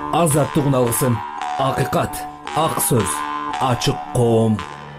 Азаттыгын алгысың. Акыйкат, ак сөз, ачык коом.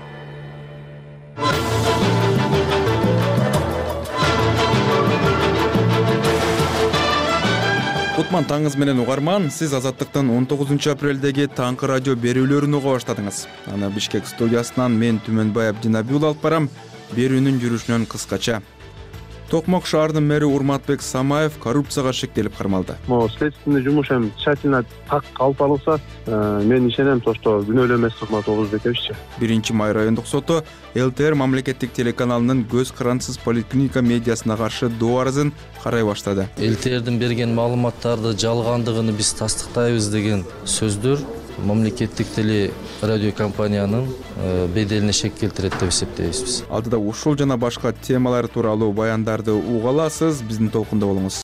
Кутман таңыңыз менен угарман, сиз Азаттыктын 19 апрелдеги таңкы радио берүүлөрүн уга баштадыңыз. Аны Бишкек студиясынан мен Түмөнбай Абдинабиул алып барам. Берүүнүн жүрүшүнөн кыскача. Токмок шаарынын мэри Урматбек Самаев коррупцияга шектелип кармалды. Следственный жумуш эми тщательно так алып алынса, мен ишенем, что күнөөлүү эмес Урмат Олузбековиччи. 1-май райондук соту ЛТР мамлекеттик телеканалынын көз карансыз поликлиника медиасына каршы доо арызын карай баштады. ЛТРдин берген маалыматтарды жалгандыгын биз тастыктайбыз деген сөздөр мамлекеттик теле радио компаниянын беделине шек келтирет деп эсептейбиз биз. Алдыда ушул жана башка темалар тууралуу баяндарды уга аласыз, биздин толкунда болуңуз.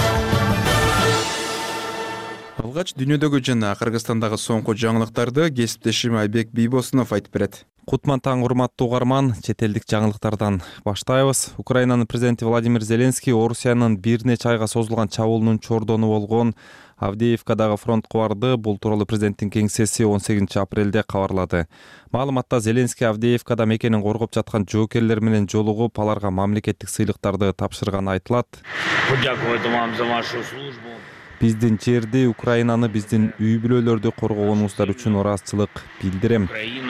Алгач дүйнөдөгү жана Кыргызстандагы соңку жаңылыктарды кесиптешим Айбек Бийбосунов айтып берет. Кутман таң урматтуу угарман, чет элдик жаңылыктардан баштайбыз. Украинанын президенти Владимир Зеленский Орусиянын бир нече айга созулган чабуулунун чордону болгон Авдеевкадагы фронтко барды. Бул тууралуу президенттин кеңсеси 18 апрелде кабарлады. Маалыматта Зеленский Авдеевкада мекенин коргоп жаткан жоокерлер менен жолугуп, аларга мамлекеттик сыйлыктарды тапшырганы айтылат. Биздин жерди, Украинаны, биздин үй бүлөлөрдү коргогонуңуздар үчүн ыраазычылык билдирем,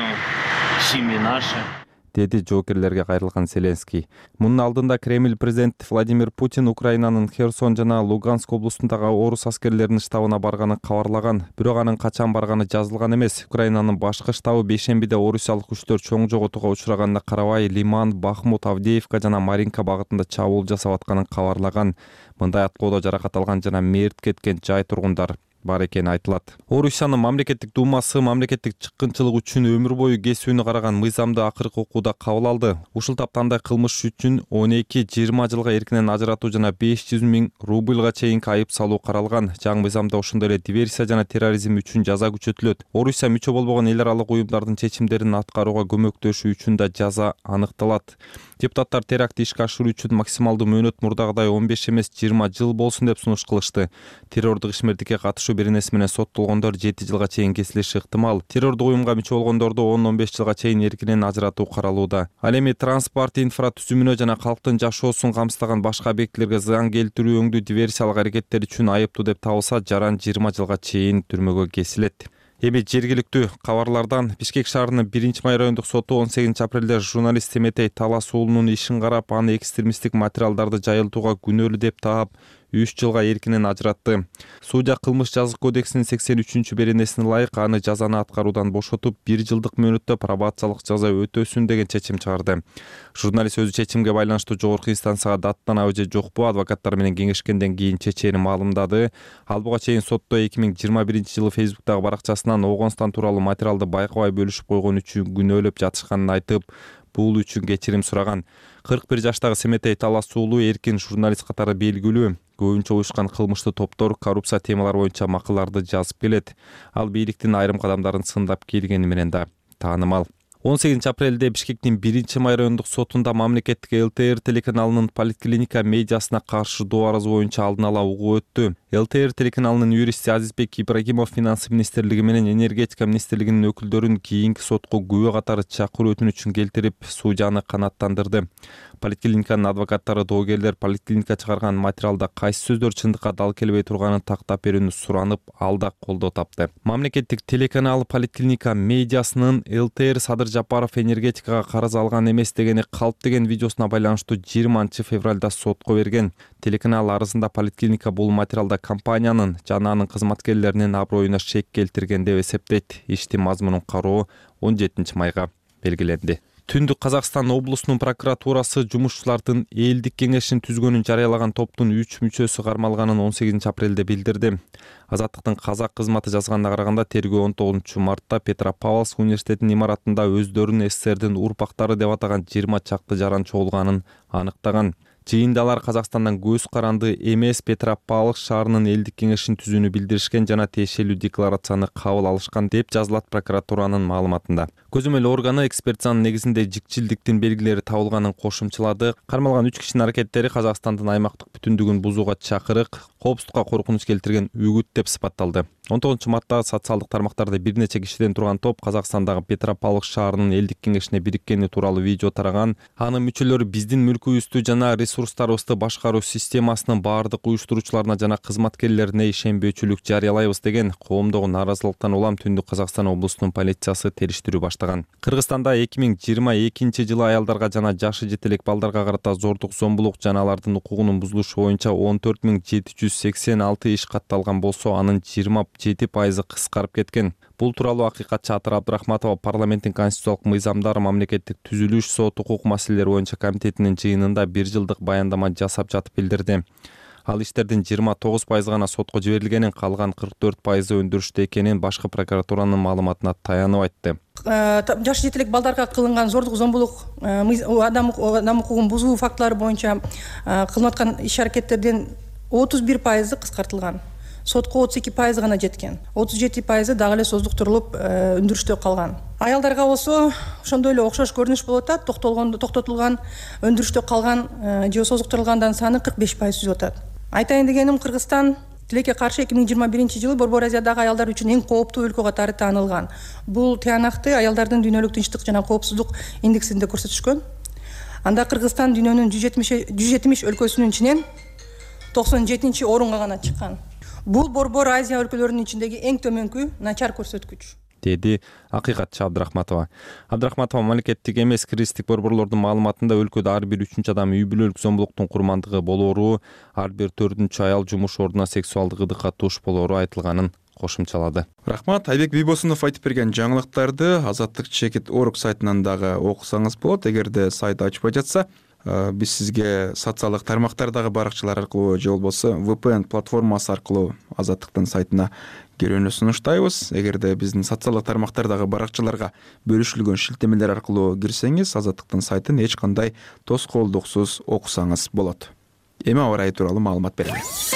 деди жоокерлерге кайрылган Зеленский. Мунун алдында Кремль президенти Владимир Путин Украинанын Херсон жана Луганск облустундагы орус аскерлеринин штабына барганын кабарлаган. Бирок анын качан барганы жазылган эмес. Украинанын башкы штабы бейшембиде орусиялык күчтөр чоң жоготууга учураганына карабай Лиман, Бахмут, Авдеевка жана Маринка багытында чабуул жасап атканын кабарлаган. Мындай аткоодо жаракат алган жана мерт кеткен жай тургундар бар экени айтылат. Орусиянын мамлекеттик думасы мамлекеттик чыккынчылык үчүн өмүр бою кесүүнү караган мыйзамды акыркы окууда кабыл алды. Ушул таптандай кылмыш үчүн 12-20 жылга эркинен ажыратуу жана 500 000 рубльга чейинки айып салуу каралган. Жаңы мыйзамда ошондой эле диверсия жана терроризм үчүн жаза күчөтүлөт. Орусия мүчө болбогон эл аралык уюмдардын чечимдерин аткарууга көмөктөшүү үчүн да жаза аныкталат. Депутаттар терактты ишке ашыруу үчүн максималдуу мөөнөт мурдагыдай 15 эмес 20 жыл болсун деп сунуш кылышты. Террордук ишмердикке катышуу беренеси менен соттолгондор 7 жылга чейин кесилиши ыктымал. Террордук уюмга мүчө болгондорду 10-15 жылга чейин эркинен ажыратуу каралууда. Ал эми транспорт инфратүзүмүнө жана калктын жашоосун камсыздаган башка объектилерге зыян келтирүү өңдүү диверсиялык аракеттер үчүн айыптуу деп табылса, жаран 20 жылга чейин түрмөгө кесилет. Эми жергиликтүү кабарлардан Бишкек шаарынын 1-май райондук соту 18 апрелде журналист Эметей Талас уулунун ишин карап, аны экстремисттик материалдарды жайылтууга күнөөлүү деп таап 3 жылга эркинен ажыратты. Судья кылмыш жазык кодексинин 83 беренесине ылайык аны жазаны аткаруудан бошотуп 1 жылдык мөөнөттө пробациялык жаза өтөсүн деген чечим чыгарды. Журналист өзү чечимге байланыштуу жогорку инстанцияга даттанабы же жокпу адвокаттар менен кеңешкенден кийин чечени маалымдады. Ал буга чейин сотто 2021 жылы Facebook'тагы баракчасынан Оғонстан тууралуу материалды байкабай бөлүшүп койгон үчүн күнөөлөп жатышканын айтып, бул үчүн кечирим сураган. 41 жаштагы Эметей Талас уулу эркин журналист катары белгилүү. Көбүнчө уюшкан кылмыштуу топтор коррупция темалары боюнча макалаларды жазып келет. Ал бийликтин айрым кадамдарын сындап келгени менен да таанымал. 18 апрелде Бишкектин 1-май райондук сотунда мамлекеттик ЛТР телеканалынын поликлиника медиасына каршы доо арызы боюнча алдын ала угуу өттү. ЛТР телеканалынын юристи Азизбек Ибрагимов Финансы министрлиги менен Энергетика министрлигинин өкүлдөрүн кийинки сотко күбө катары чакыруу өтүнүчүн келтирип, судьяны канааттандырды. Поликлиниканын адвокаттары доогерлер поликлиника чыгарган материалда кайсы сөздөр чындыкка дал келбей турганын тактап берүүнү суранып, ал да колдоо тапты. Мамлекеттик телеканал поликлиника медиасынын ЛТР Садыр Жапаров энергетикага карыз алган эмес дегени калп деген видеосуна байланыштуу 20 февралда сотко берген. Телеканал арызында поликлиника бул материалда компаниянын жана анын кызматкерлеринин аброюна шек келтирген деп эсептейт. Иштин мазмунун кароо 17 майга белгиленди. Түндүк Казакстан облусунун прокуратурасы жумушчулардын элдик кеңешин түзгөнүн жарыялаган топтун 3 мүчөсү кармалганын 18 апрелде билдирди. Азаттыктын казак кызматы жазганына караганда тергөө 19 мартта Петропавловск университетинин имаратында өздөрүн СССРдин урпактары деп атаган 20 чакты жаран чогулганын аныктаган. Жыйындалар Казакстандан көз каранды эмес Петропавловск шаарынын элдик кеңешин түзүүнү билдиришкен жана тиешелүү декларацияны кабыл алышкан деп жазылат прокуратуранын маалыматында. Көзөмөл органы экспертизанын негизинде жикчилдиктин белгилери табылганын кошумчалады. Кармалган 3 кишинин аракеттери Казакстандын аймактык бүтүндүгүн бузууга чакырык коопсуздукка коркунуч келтирген үгүт деп сыпатталды. 19 мартта социалдык тармактарда бир нече кишиден турган топ Казакстандагы Петропавловск шаарынын элдик кеңешине бириккени тууралуу видео тараган. Анын мүчөлөрү биздин мүлкүбүздү жана ресурстарыбызды башкаруу системасынын баардык уюштуруучуларына жана кызматкерлерине ишенбөөчүлүк жарыялайбыз деген коомдогу нааразылыктан улам Түндүк Казакстан облусунун полициясы териштирүү баштаган. Кыргызстанда 2022 жылы аялдарга жана жашы жете элек балдарга карата зордук, зомбулук жана алардын укугунун бузулушу боюнча 14786 иш катталган болсо, анын 27% кыскарып кеткен. Бул тууралуу акыйкатчы Атыр Абдрахматова парламенттин конституциялык мыйзамдар, мамлекеттик түзүлүш, сот, укук маселелери боюнча комитетинин жыйынында 1 жылдык баяндама жасап жатып билдирди. Ал иштердин 29% гана сотко жиберилгенин, калган 44% өндүрүштө экенин башкы прокуратуранын маалыматына таянып айтты. Жашы жете элек балдарга кылынган зордук, зомбулук, адам укугун бузуу фактылары боюнча кылынып аткан иш-аракеттердин 31% кыскартылган. Сотко 32% гана жеткен. 37% дагы эле создуктурулуп өндүрүштө калган. Аялдарга болсо ошондой эле окшош көрүнүш болуп атат. Токтотулган, өндүрүштө калган же создуктурулгандан саны 45% түзүп атат. Айтайын дегеним, Кыргызстан тилекке каршы 2021 жылы Борбор Азиядагы аялдар үчүн эң кооптуу өлкө катары таанылган. Бул тыянакты аялдардын дүйнөлүк тынчтык жана коопсуздук индексинде көрсөтүшкөн. Анда Кыргызстан дүйнөнүн 170 өлкөсүнүн ичинен 97 орунга гана чыккан. Бул Борбор Азия өлкөлөрүнүн ичиндеги эң төмөнкү начар көрсөткүч, деди акыйкатчы Абдрахматова. Абдрахматова мамлекеттик эмес кыргыздык борборлордун маалыматында өлкөдө ар бир 3-чү адам үй бүлөлүк зомбулуктун курмандыгы болоору, ар бир 4-чү аял жумуш ордуна сексуалдык ыдыкка туш болоору айтылганын кошумчалады. Рахмат. Айбек Бийбосунов айтып берген жаңылыктарды Азаттык Чекит.org сайтынан дагы окусаңыз болот. Эгерде сайт ачпай жатса, биз сизге социалдык тармактардагы баракчалар аркылуу же болбосо VPN платформасы аркылуу Азаттыктын сайтына кирүүнү сунуштайбыз. Эгерде биздин социалдык тармактардагы баракчаларга бөлүшүлгөн шилтемелер аркылуу кирсеңиз, Азаттыктын сайтын эч кандай тоскоолдуксуз окусаңыз болот. Эми аба ырайы тууралуу маалымат берели.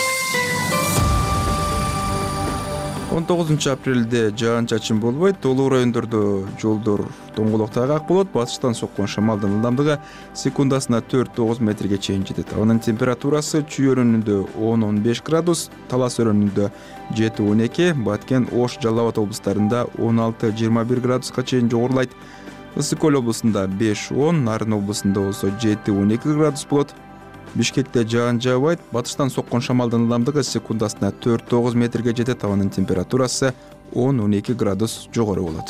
19 апрелде жаан-чачын болбойт. Толук райондордо жолдор тоңголок тайгак болот. Батыштан соккон шамалдын ылдамдыгы секундасына 4-9 метрге чейин жетет. Анын температурасы Чүй өрөөнүндө 10-15 градус, Талас өрөөнүндө 7-12, Баткен, Ош, Жалал Абад облустарында 16-21 градуска чейин жогорулайт. Ысык Көл облусунда 5-10, Нарын облусунда болсо 7-12 градус болот. Бишкекте жаан жаабайт. Батыштан соккон шамалдын ылдамдыгы секундасына 4-9 метрге жетет. Анын температурасы 10-12 градус жогору болот.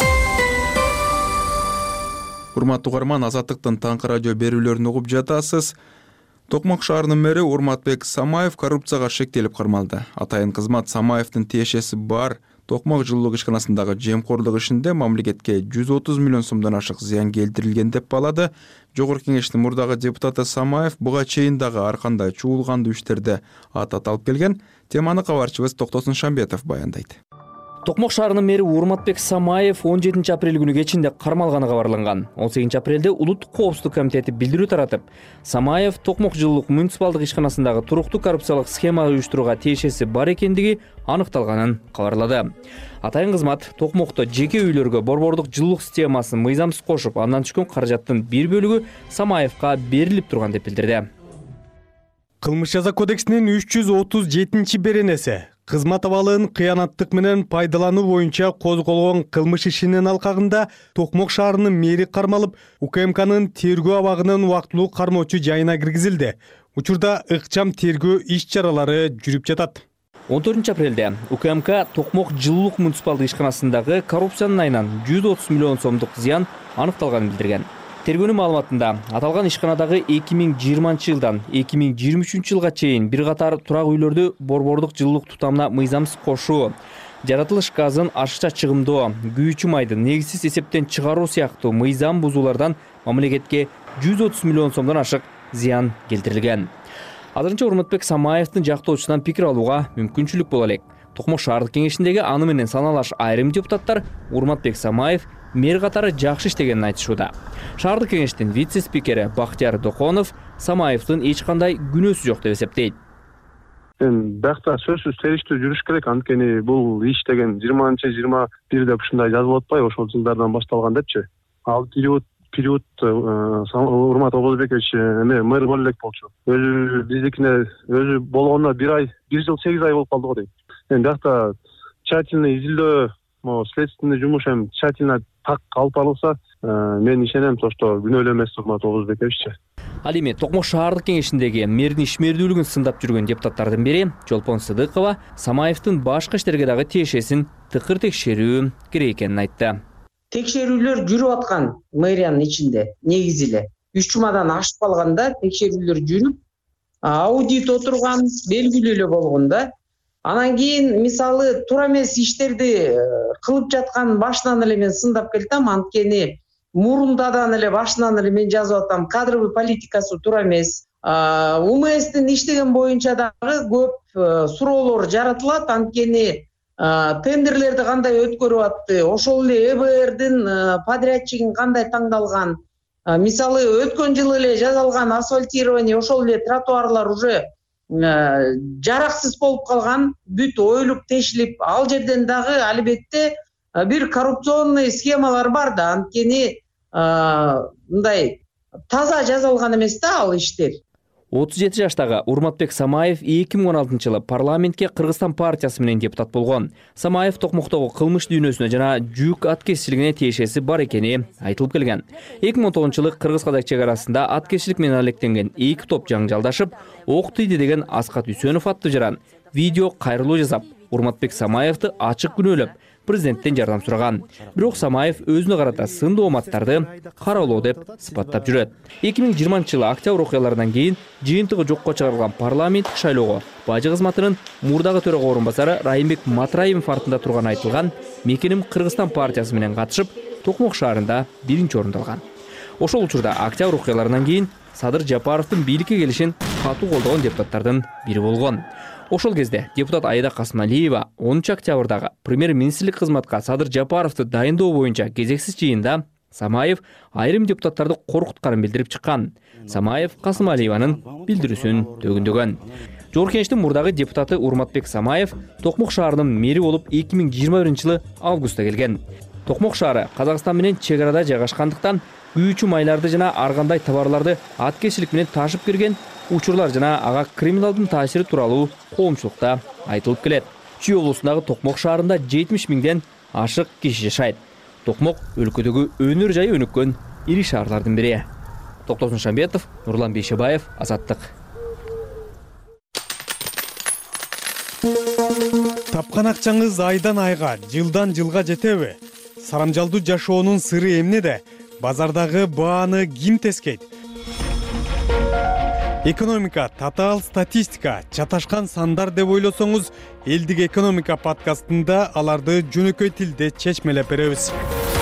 Урматтуу угарман, Азаттыктын таңкы радио берүүлөрүн угуп жатасыз. Токмок шаарынын мэри Урматбек Самаев коррупцияга шектелип кармалды. Атайын кызмат Самаевдин тиешеси бар Токмок жылуулук ишканасындагы жемкорлук ишинде мамлекетке 130 миллион сомдон ашык зыян келтирилген деп баалады. Жогорку кеңештин мурдагы депутаты Самаев буга чейин дагы ар кандай чуулгандуу иштерде ат алып келген. Теманы кабарчыбыз Токтосун Шамбетов баяндайт. Токмок шаарынын мэри Урматбек Самаев 17 апрель күнү кечинде кармалганы кабарланган. 18 апрелде Улуттук коопсуздук комитети билдирүү таратып, Самаев Токмок жылуулук муниципалдык ишканасындагы туруктуу коррупциялык схема уюштурууга тиешеси бар экендиги аныкталганын кабарлады. Атайын кызмат Токмокто жеке үйлөргө борбордук жылуулук системасын мыйзамсыз кошуп, андан түшкөн каражаттын бир бөлүгү Самаевка берилип турган деп билдирди. Кылмыш жаза кодексинин 337-беренеси кызмат абалын кыянаттык менен пайдалануу боюнча козголгон кылмыш ишинин алкагында Токмок шаарынын мэри кармалып, УКМКнын тергөө абагынын убактылуу кармоочу жайына киргизилди. Учурда ыкчам тергөө иш-чаралары жүрүп жатат. 14 апрелде УКМК Токмок жылуулук муниципалдык ишканасындагы коррупциянын айынан 130 миллион сомдук зыян аныкталганын билдирген. Тергөөнүн маалыматында аталган ишканадагы 2020 жылдан 2023 жылга чейин бир катар турак үйлөрдү борбордук жылуулук тутамына мыйзамсыз кошуу, жаратылыш газын ашыкча чыгымдоо, күйүүчү майды негизсиз эсептен чыгаруу сыяктуу мыйзам бузуулардан мамлекетке 130 миллион сомдон ашык зыян келтирилген. Азырынча Урматбек Самаевдин жактоочусунан пикир алууга мүмкүнчүлүк боло элек. Токмок шаардык кеңешиндеги аны менен саналаш айрым депутаттар Урматбек Самаев мэр катары жакшы иштегенин айтышууда. Шаардык кеңештин вице-спикери Бактияр Доконов Самаевдин эч кандай күнөөсү жок деп эсептейт. Бакта сөзсүз териштүү жүрүш керек, анткени бул иш деген 20-21 деп ушундай жазылып атпайбы, ошол жылдардан башталган депчи. Ал период период Урмат Оболбекович мэр боло элек болчу. Өзү биздикине өзү болгонуна 1 жыл 8 ай болуп калды го дейм. Эми биякта тщательный изилдөө, следственный жумуш эми тщательно так алып барылса, мен ишенем что күнөөлүү эмес Урмат Оболбековиччи. Ал эми Токмок шаардык кеңешиндеги мэрдин ишмердүүлүгүн сындап жүргөн депутаттардын бири Жолпон Сыдыкова Самаевдин башкы иштерге дагы тиешесин тыкыр текшерүү керек экенин айтты. Текшерүүлөр жүрүп аткан мэриянын ичинде негизи эле 3 жумадан ашып калганда текшерүүлөр жүрүп, аудит отурган белгилүү эле болгондо. Анан кийин мисалы туура эмес иштерди кылып жаткан башынан эле мен сындап келтем, анткени мурундадан эле башынан эле мен жазып атам, кадровый политикасы туура эмес. УМСтин иштеген боюнча дагы көп суроолор жаратылат, анткени тендерлерди кандай өткөрүп атты, ошол эле ЭБРдин подрядчигин кандай таңдалган. Мисалы өткөн жылы эле жасалган асфальтирование, ошол эле тротуарлар уже жараксыз болуп калган, бүт оюлуп тешилип, ал жерден дагы албетте бир коррупционный схемалар бар да, анткени мындай таза жасалган эмес да ал иштер. 37 жаштагы Урматбек Самаев 2016 жылы парламентке Кыргызстан партиясы менен депутат болгон. Самаев Токмоктогу кылмыш дүйнөсүнө жана жүк аткезчилигине тиешеси бар экени айтылып келген. 2010 жылы Кыргыз-Казак чек арасында аткезчилик менен алектенген 2 топ жаңжалдашып, ок тийди деген Аскат Үсөнов аттуу жаран видео кайрылуу жасап, Урматбек Самаевди ачык күнөөлөп, президенттен жардам сураган. Бирок Самаев өзүнө карата сындуу оматтарды каралоо деп сыпаттап жүрөт. 2020 жылы октябрь окуяларынан кийин жыйынтыгы жокко чыгарылган парламенттик шайлоого бажы кызматынын мурдагы төрага орун басары Райымбек Матраимов артында турган айтылган Мекеним Кыргызстан партиясы менен катышып, Токмок шаарында 1-чи орунду алган. Ошол учурда октябрь окуяларынан кийин Садыр Жапаровдун бийликке келишин катуу колдогон депутаттардын бири болгон. Ошол кезде депутат Айда Касмалиева 10 октябрдагы премьер-министрлик кызматка Садыр Жапаровду дайындоо боюнча кезексиз жыйында Самаев айрым депутаттарды коркутканын билдирип чыккан. Самаев Касмалиеванын билдирүүсүн төгүндөгөн. Жогорку Кеңештин мурдагы депутаты Урматбек Самаев Токмок шаарынын мэри болуп 2021 жылы августта келген. Токмок шаары Казакстан менен чек арада жайгашкандыктан күйүүчү майларды жана ар кандай товарларды аткезчилик менен ташып кирген учурлар жана ага криминалдын таасири тууралуу коомчулукта айтылып келет. Чүй облусундагы Токмок шаарында 70 миңден ашык киши жашайт. Токмок өлкөдөгү өнөр жайы өнүккөн ири шаарлардын бири. Токтосун Шамбетов, Нурлан Бейшебаев, Азаттык. Тапкан акчаңыз айдан айга, жылдан жылга жетеби? Сарамжалдуу жашоонун сыры эмнеде? Базардагы бааны ким тескейт? Экономика, татаал статистика, чаташкан сандар деп ойлосоңуз, элдик экономика подкастында аларды жөнөкөй тилде чечмелеп беребиз.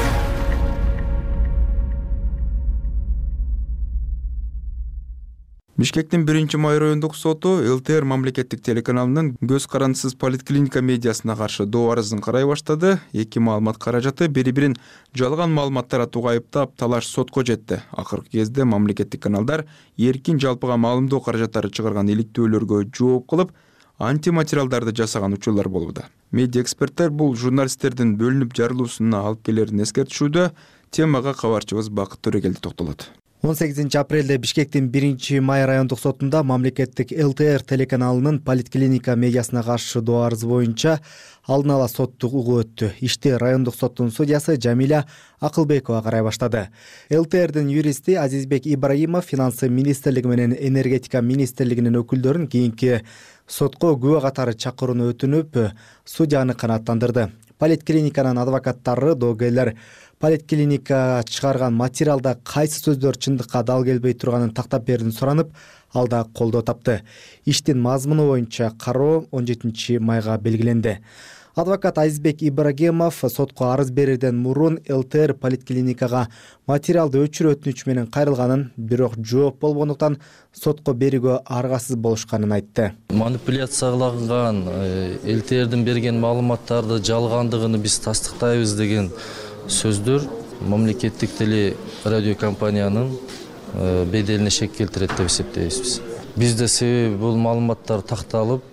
Бишкектин 1-май райондук соту ЛТР мамлекеттик телеканалынын көз карандысыз поликлиника медиасына каршы доо арызын карай баштады. Эки маалымат каражаты бири-бирин жалган маалыматтар атууга айыптап талаш сотко жетти. Акыркы кезде мамлекеттик каналдар эркин жалпыга маалымдоо каражаттары чыгарган иликтөөлөргө жооп кылып, антиматериалдарды жасаган учурлар болууда. Медиа эксперттер бул журналисттердин бөлүнүп жарылуусуна алып келерин эскертишүүдө. Темага кабарчыбыз Бакыт Төрөгелди токтолот. 18 апрелде Бишкектин 1-май райондук сотунда мамлекеттик ЛТР телеканалынын поликлиника медиасына каршы доо арыз боюнча алдын ала соттук угуу өттү. Ишти райондук соттун судьясы Жамиля Акылбекова карай баштады. ЛТРдин юристи Азизбек Ибраимов финансы министрлиги менен энергетика министрлигинин өкүлдөрүн кийинки сотко күбө катары чакырууну өтүнүп, судьяны канааттандырды. Поликлиниканын адвокаттары доогерлер поликлиника чыгарган материалда кайсы сөздөр чындыкка дал келбей турганын тактап берүүнү суранып, ал да колдоо тапты. Иштин мазмуну боюнча кароо 17-майга белгиленди. Адвокат Азизбек Ибрагимов сотко арыз берүүдөн мурун ЛТР поликлиникага материалды өчүрүү өтүнүч менен кайрылганын, бирок жооп болбогондуктан сотко берүүгө аргасыз болушканын айтты. Манипуляцияланган ЛТРдин берген маалыматтарды жалгандыгын биз тастыктайбыз деген сөздөр мамлекеттик теле радио компаниянын беделине шек келтирет деп эсептейбиз. Бизде себеби бул маалыматтар такталып,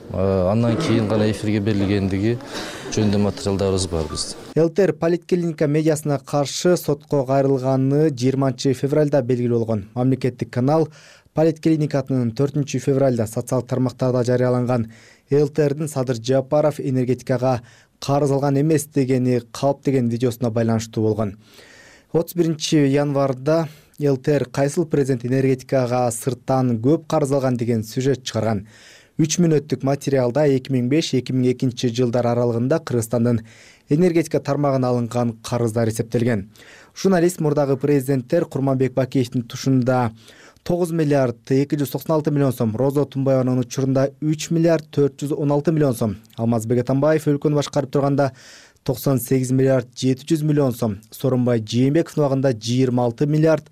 андан кийин гана эфирге берилгендиги жөнүндө материалдарыбыз бар биздин. ЛТР поликлиника медиасына каршы сотко кайрылганы 20 февралда белгилүү болгон. Мамлекеттик канал поликлиниканын 4 февралда социалдык тармактарда жарыяланган ЛТРдин Садыр Жапаров энергетикага карыз алган эмес дегени калп деген видеосуна байланыштуу болгон. 31 январда ЛТР кайсыл президент энергетикага сырттан көп карыз алган деген сюжет чыгарган. 3 мүнөттүк материалда 2005-2002 жылдар аралыгында Кыргызстандын энергетика тармагына алынган карыздар эсептелген. Журналист мурдагы президенттер Курманбек Бакиевдин тушунда 9 миллиард 296 миллион сом, Роза Тумбаеванын учурунда 3 миллиард 416 миллион сом, Алмазбек Атамбаев өлкөнү башкарып турганда 98 миллиард 700 миллион сом, Сооронбай Жээнбековдун убагында 26 миллиард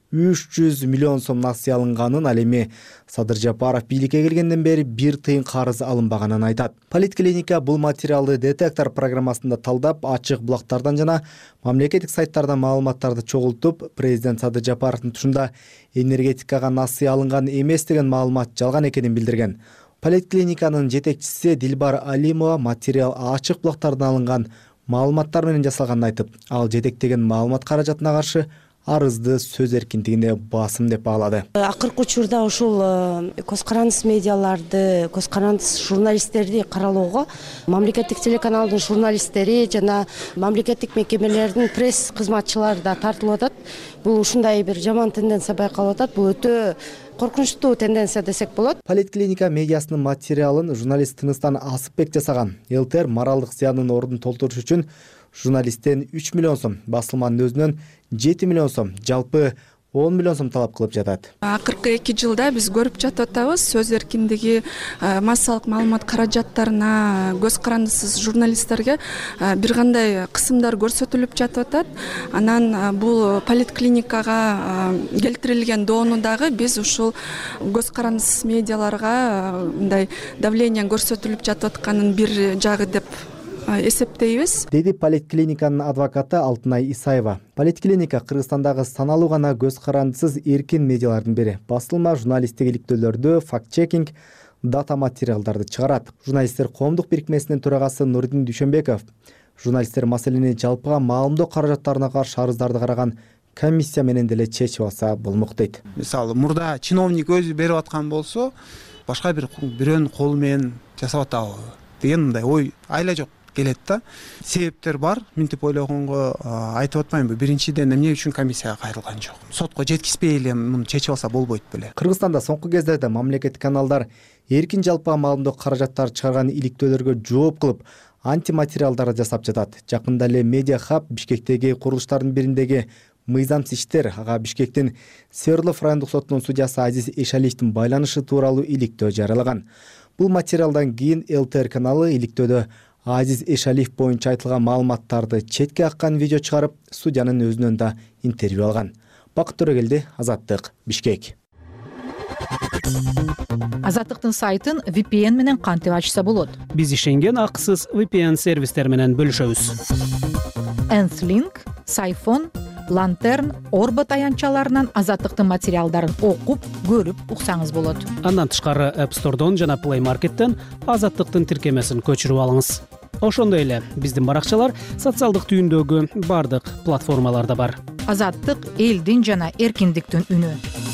300 миллион сом насыя алынганын, ал эми Садыр Жапаров бийликке келгенден бери 1 тыйын карыз алынбаганын айтат. Поликлиника бул материалды детектор программасында талдап, ачык булактардан жана мамлекеттик сайттардан маалыматтарды чогултуп, президент Садыр Жапаровдун тушунда энергетикага насыя алынган эмес деген маалымат жалган экенин билдирген. Поликлиниканын жетекчиси Дилбар Алимова материал ачык булактардан алынган маалыматтар менен жасалганын айтып, ал жетектеген маалымат каражатына каршы арызды сөз эркиндигине басым деп баалады. Акыркы учурда ушул көз карандыс медиаларды, көз карандыс журналисттерди каралоого мамлекеттик телеканалдын журналисттери жана мамлекеттик мекемелердин пресс кызматчылары да тартылып атат. Бул ушундай бир жаман тенденция байкалып атат. Бул өтө коркунучтуу тенденция десек болот. Поликлиника медиасынын материалын журналист Тыныстан Асыпбек жасаган. ЛТР моралдык зыяндын ордун толтуруш үчүн журналисттен 3 миллион сом, басылманын өзүнөн 7 миллион сом, жалпы 10 миллион сом талап кылып жатат. Акыркы 2 жылда биз көрүп жатып атабыз, сөз эркиндиги массалык маалымат каражаттарына, көз карандысыз журналисттерге бир кандай кысымдар көрсөтүлүп жатып атат. Анан бул поликлиникага келтирилген доону дагы биз ушул көз карандысыз медиаларга мындай давление көрсөтүлүп жатып атканын бир жагы деп эсептейбиз, деди поликлиниканын адвокаты Алтынай Исаева. Поликлиника Кыргызстандагы саналуу гана көз карандысыз эркин медиалардын бири. Басылма журналисттик иликтөөлөрдү, факт-чекинг, дата материалдарды чыгарат. Журналисттер коомдук бирикмесинин төрагасы Нурдин Дүйшөнбеков журналисттер маселени жалпыга маалымдоо каражаттарына каршы арыздарды караган комиссия менен деле чечип алса болмок дейт. Мисалы, мурда чиновник өзү берип аткан болсо, башка бирөөнүн колу менен жасап атабы деген мындай ой айла жок келет да. Себептер бар, минтип ойлогонго айтып атпаймынбы. Биринчиден эмне үчүн комиссияга кайрылган жок? Сотко жеткизбей эле муну чечип алса болбойт беле. Кыргызстанда соңку кездерде мамлекеттик каналдар эркин жалпыга маалымдоо каражаттары чыгарган иликтөөлөргө жооп кылып, антиматериалдар жасап жатат. Жакында эле Медиа Хаб Бишкектеги курулуштардын бириндеги мыйзамсыз иштер, ага Бишкектин Свердлов райондук сотунун судьясы Азиз Эшалиевдин байланышы тууралуу иликтөө жарыялаган. Бул материалдан кийин ЛТР каналы иликтөөдө Азиз Эшалиев боюнча айтылган маалыматтарды четке аккан видео чыгарып, судьянын өзүнөн да интервью алган. Бакыт Төрөгелди, Азаттык, Бишкек. Азаттыктын сайтын VPN менен кантип ачса болот? Биз ишенген акысыз VPN сервистер менен бөлүшөбүз. Nthling, Сайфон, Lantern, Orbit аянтчаларынан Азаттыктын материалдарын окуп, көрүп уксаңыз болот. Андан тышкары App Store'дон жана Play Market'тен Азаттыктын тиркемесин көчүрүп алыңыз. Ошондой эле биздин баракчалар социалдык түйүндөгү бардык платформаларда бар. Азаттык элдин жана эркиндиктин үнү.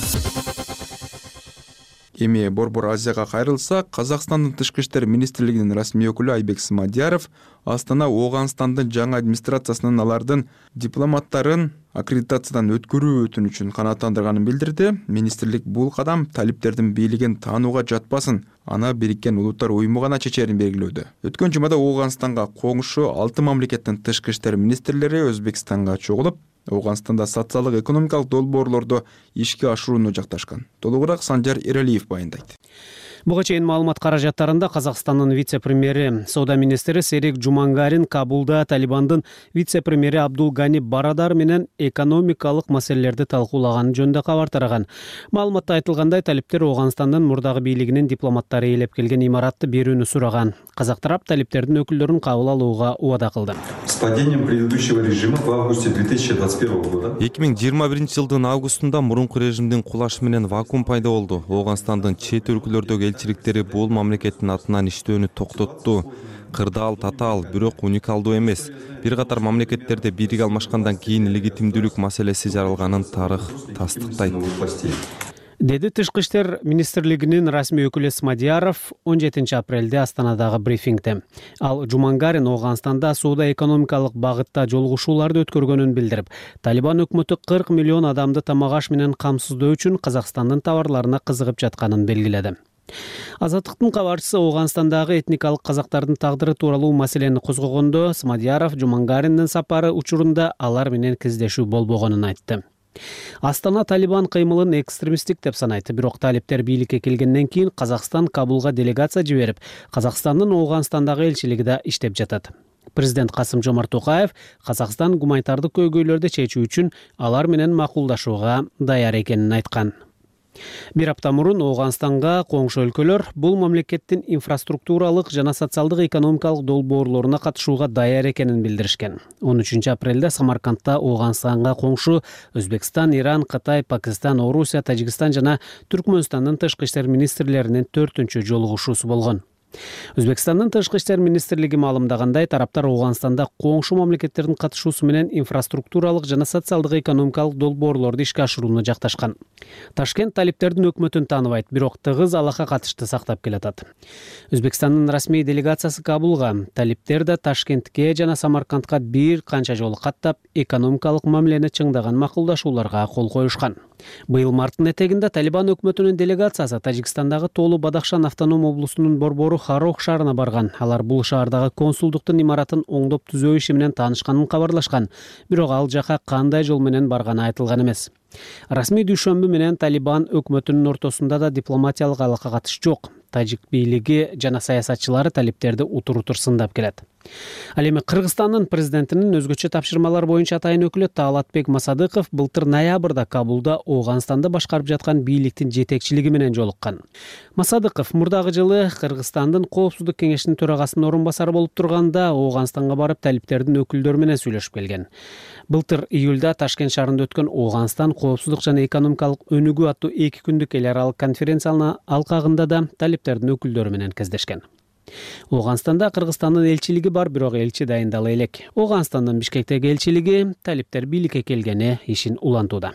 Эми Борбор Азияга кайрылсак, Казакстандын Тышкы иштер министрлигинин расмий өкүлү Айбек Смадияров Астана Ооганстандын жаңы администрациясынын алардын дипломаттарын аккредитациядан өткөрүү өтүнүчүн канааттандырганын билдирди. Министрлик бул кадам талиптердин бийлигин таанууга жатпасын, аны Бириккен Улуттар Уюму гана чечерин белгилөөдө. Өткөн жумада Ооганстанга коңшу 6 мамлекеттин тышкы иштер министрлери Өзбекстанга чогулуп, Ооганстанда социалдык экономикалык долбоорлорду ишке ашырууну жакташкан. Толугураак Санжар Эралиев баяндайт. Буга чейин маалымат каражаттарында Казакстандын вице-премьери, соода министри Серик Жумангарин Кабулда Талибандын вице-премьери Абдул Гани Барадар менен экономикалык маселелерди талкуулаганы жөнүндө кабар тараган. Маалыматта айтылгандай, талиптер Ооганстандын мурдагы бийлигинин дипломаттары ээлеп келген имаратты берүүнү сураган. Казак тарап талиптердин өкүлдөрүн кабыл алууга убада кылды. С падением предыдущего режима в августе 2021 года 2021 жылдын августунда мурунку режимдин кулашы менен вакуум пайда болду. Ооганстандын чет өлкөлөрдөгү элчиликтери бул мамлекеттин атынан иштөөнү токтотту. Кырдаал, татаал, бирок уникалдуу эмес. Бир катар мамлекеттерде бийлик алмашкандан кийин легитимдүүлүк маселеси жаралганын тарых тастыктайт, деди Тышкы иштер министрлигинин расмий өкүлү Смадияров 17 апрелде Астанадагы брифингде. Ал Жумангарин Ооганстанда соода-экономикалык багытта жолугушууларды өткөргөнүн билдирип, Талибан өкмөтү 40 миллион адамды тамак аш менен камсыздоо үчүн Казакстандын товарларына кызыгып жатканын белгиледи. Азаттыктын кабарчысы Ооганстандагы этникалык казактардын тагдыры тууралуу маселени козгогондо Смадияров Жумангариндин сапары учурунда алар менен кездешүү болбогонун айтты. Астана Талибан кыймылын экстремисттик деп санайт, бирок талиптер бийликке келгенден кийин Казакстан Кабулга делегация жиберип, Казакстандын Ооганстандагы элчилиги да иштеп жатат. Президент Касым-Жомарт Токаев Казакстан гуманитардык көйгөйлөрдү чечүү үчүн алар менен макулдашууга даяр экенин айткан. Бир апта мурун Ооганстанга коңшу өлкөлөр бул мамлекеттин инфраструктуралык жана социалдык экономикалык долбоорлоруна катышууга даяр экенин билдиришкен. 13 апрелде Самаркандта Ооганстанга коңшу Өзбекстан, Иран, Кытай, Пакистан, Орусия, Тажикстан жана Түркмөнстандын тышкы иштер министрлеринин 4-чү жолугушуусу болгон. Өзбекстандын тышкы иштер министрлиги маалымдагандай, тараптар Ооганстанда коңшу мамлекеттердин катышуусу менен инфраструктуралык жана социалдык экономикалык долбоорлорду ишке ашырууну жакташкан. Ташкент талиптердин өкмөтүн тааныбайт, бирок тыгыз алака катышты сактап келатат. Өзбекстандын расмий делегациясы Кабулга, талиптер да Ташкентке жана Самаркандка бир канча жолу каттап, экономикалык мамилени чыңдаган макулдашууларга кол коюшкан. Быйыл марттын этегинде Талибан өкмөтүнүн делегациясы Тажикстандагы Тоолу Бадахшан автоном облусунун борбору Харох шаарына барган. Алар бул шаардагы консулдуктун имаратын оңдоп түзөө иши менен таанышканын кабарлашкан. Бирок ал жака кандай жол менен барганы айтылган эмес. Расмий дүйшөмбү менен Талибан өкмөтүнүн ортосунда да дипломатиялык алака катыш жок. Тажик бийлиги жана саясатчылары талиптерди утур-утур сындап келет. Ал эми Кыргызстандын президентинин өзгөчө тапшырмалар боюнча атайын өкүлү Таалатбек Масадыков былтыр ноябрда Кабулда Ооганстанды башкарып жаткан бийликтин жетекчилиги менен жолуккан. Масадыков мурдагы жылы Кыргызстандын Коопсуздук кеңешинин төрагасынын орун басары болуп турганда Ооганстанга барып талиптердин өкүлдөрү менен сүйлөшүп келген. Былтыр июлда Ташкент шаарында өткөн Ооганстан коопсуздук жана экономикалык өнүгүү аттуу 2 күндүк эл аралык конференциянын алкагында да талиптердин өкүлдөрү менен кездешкен. Ооганстанда Кыргызстандын элчилиги бар, бирок элчи дайындала элек. Ооганстандын Бишкектеги элчилиги талиптер бийликке келгени ишин улантууда.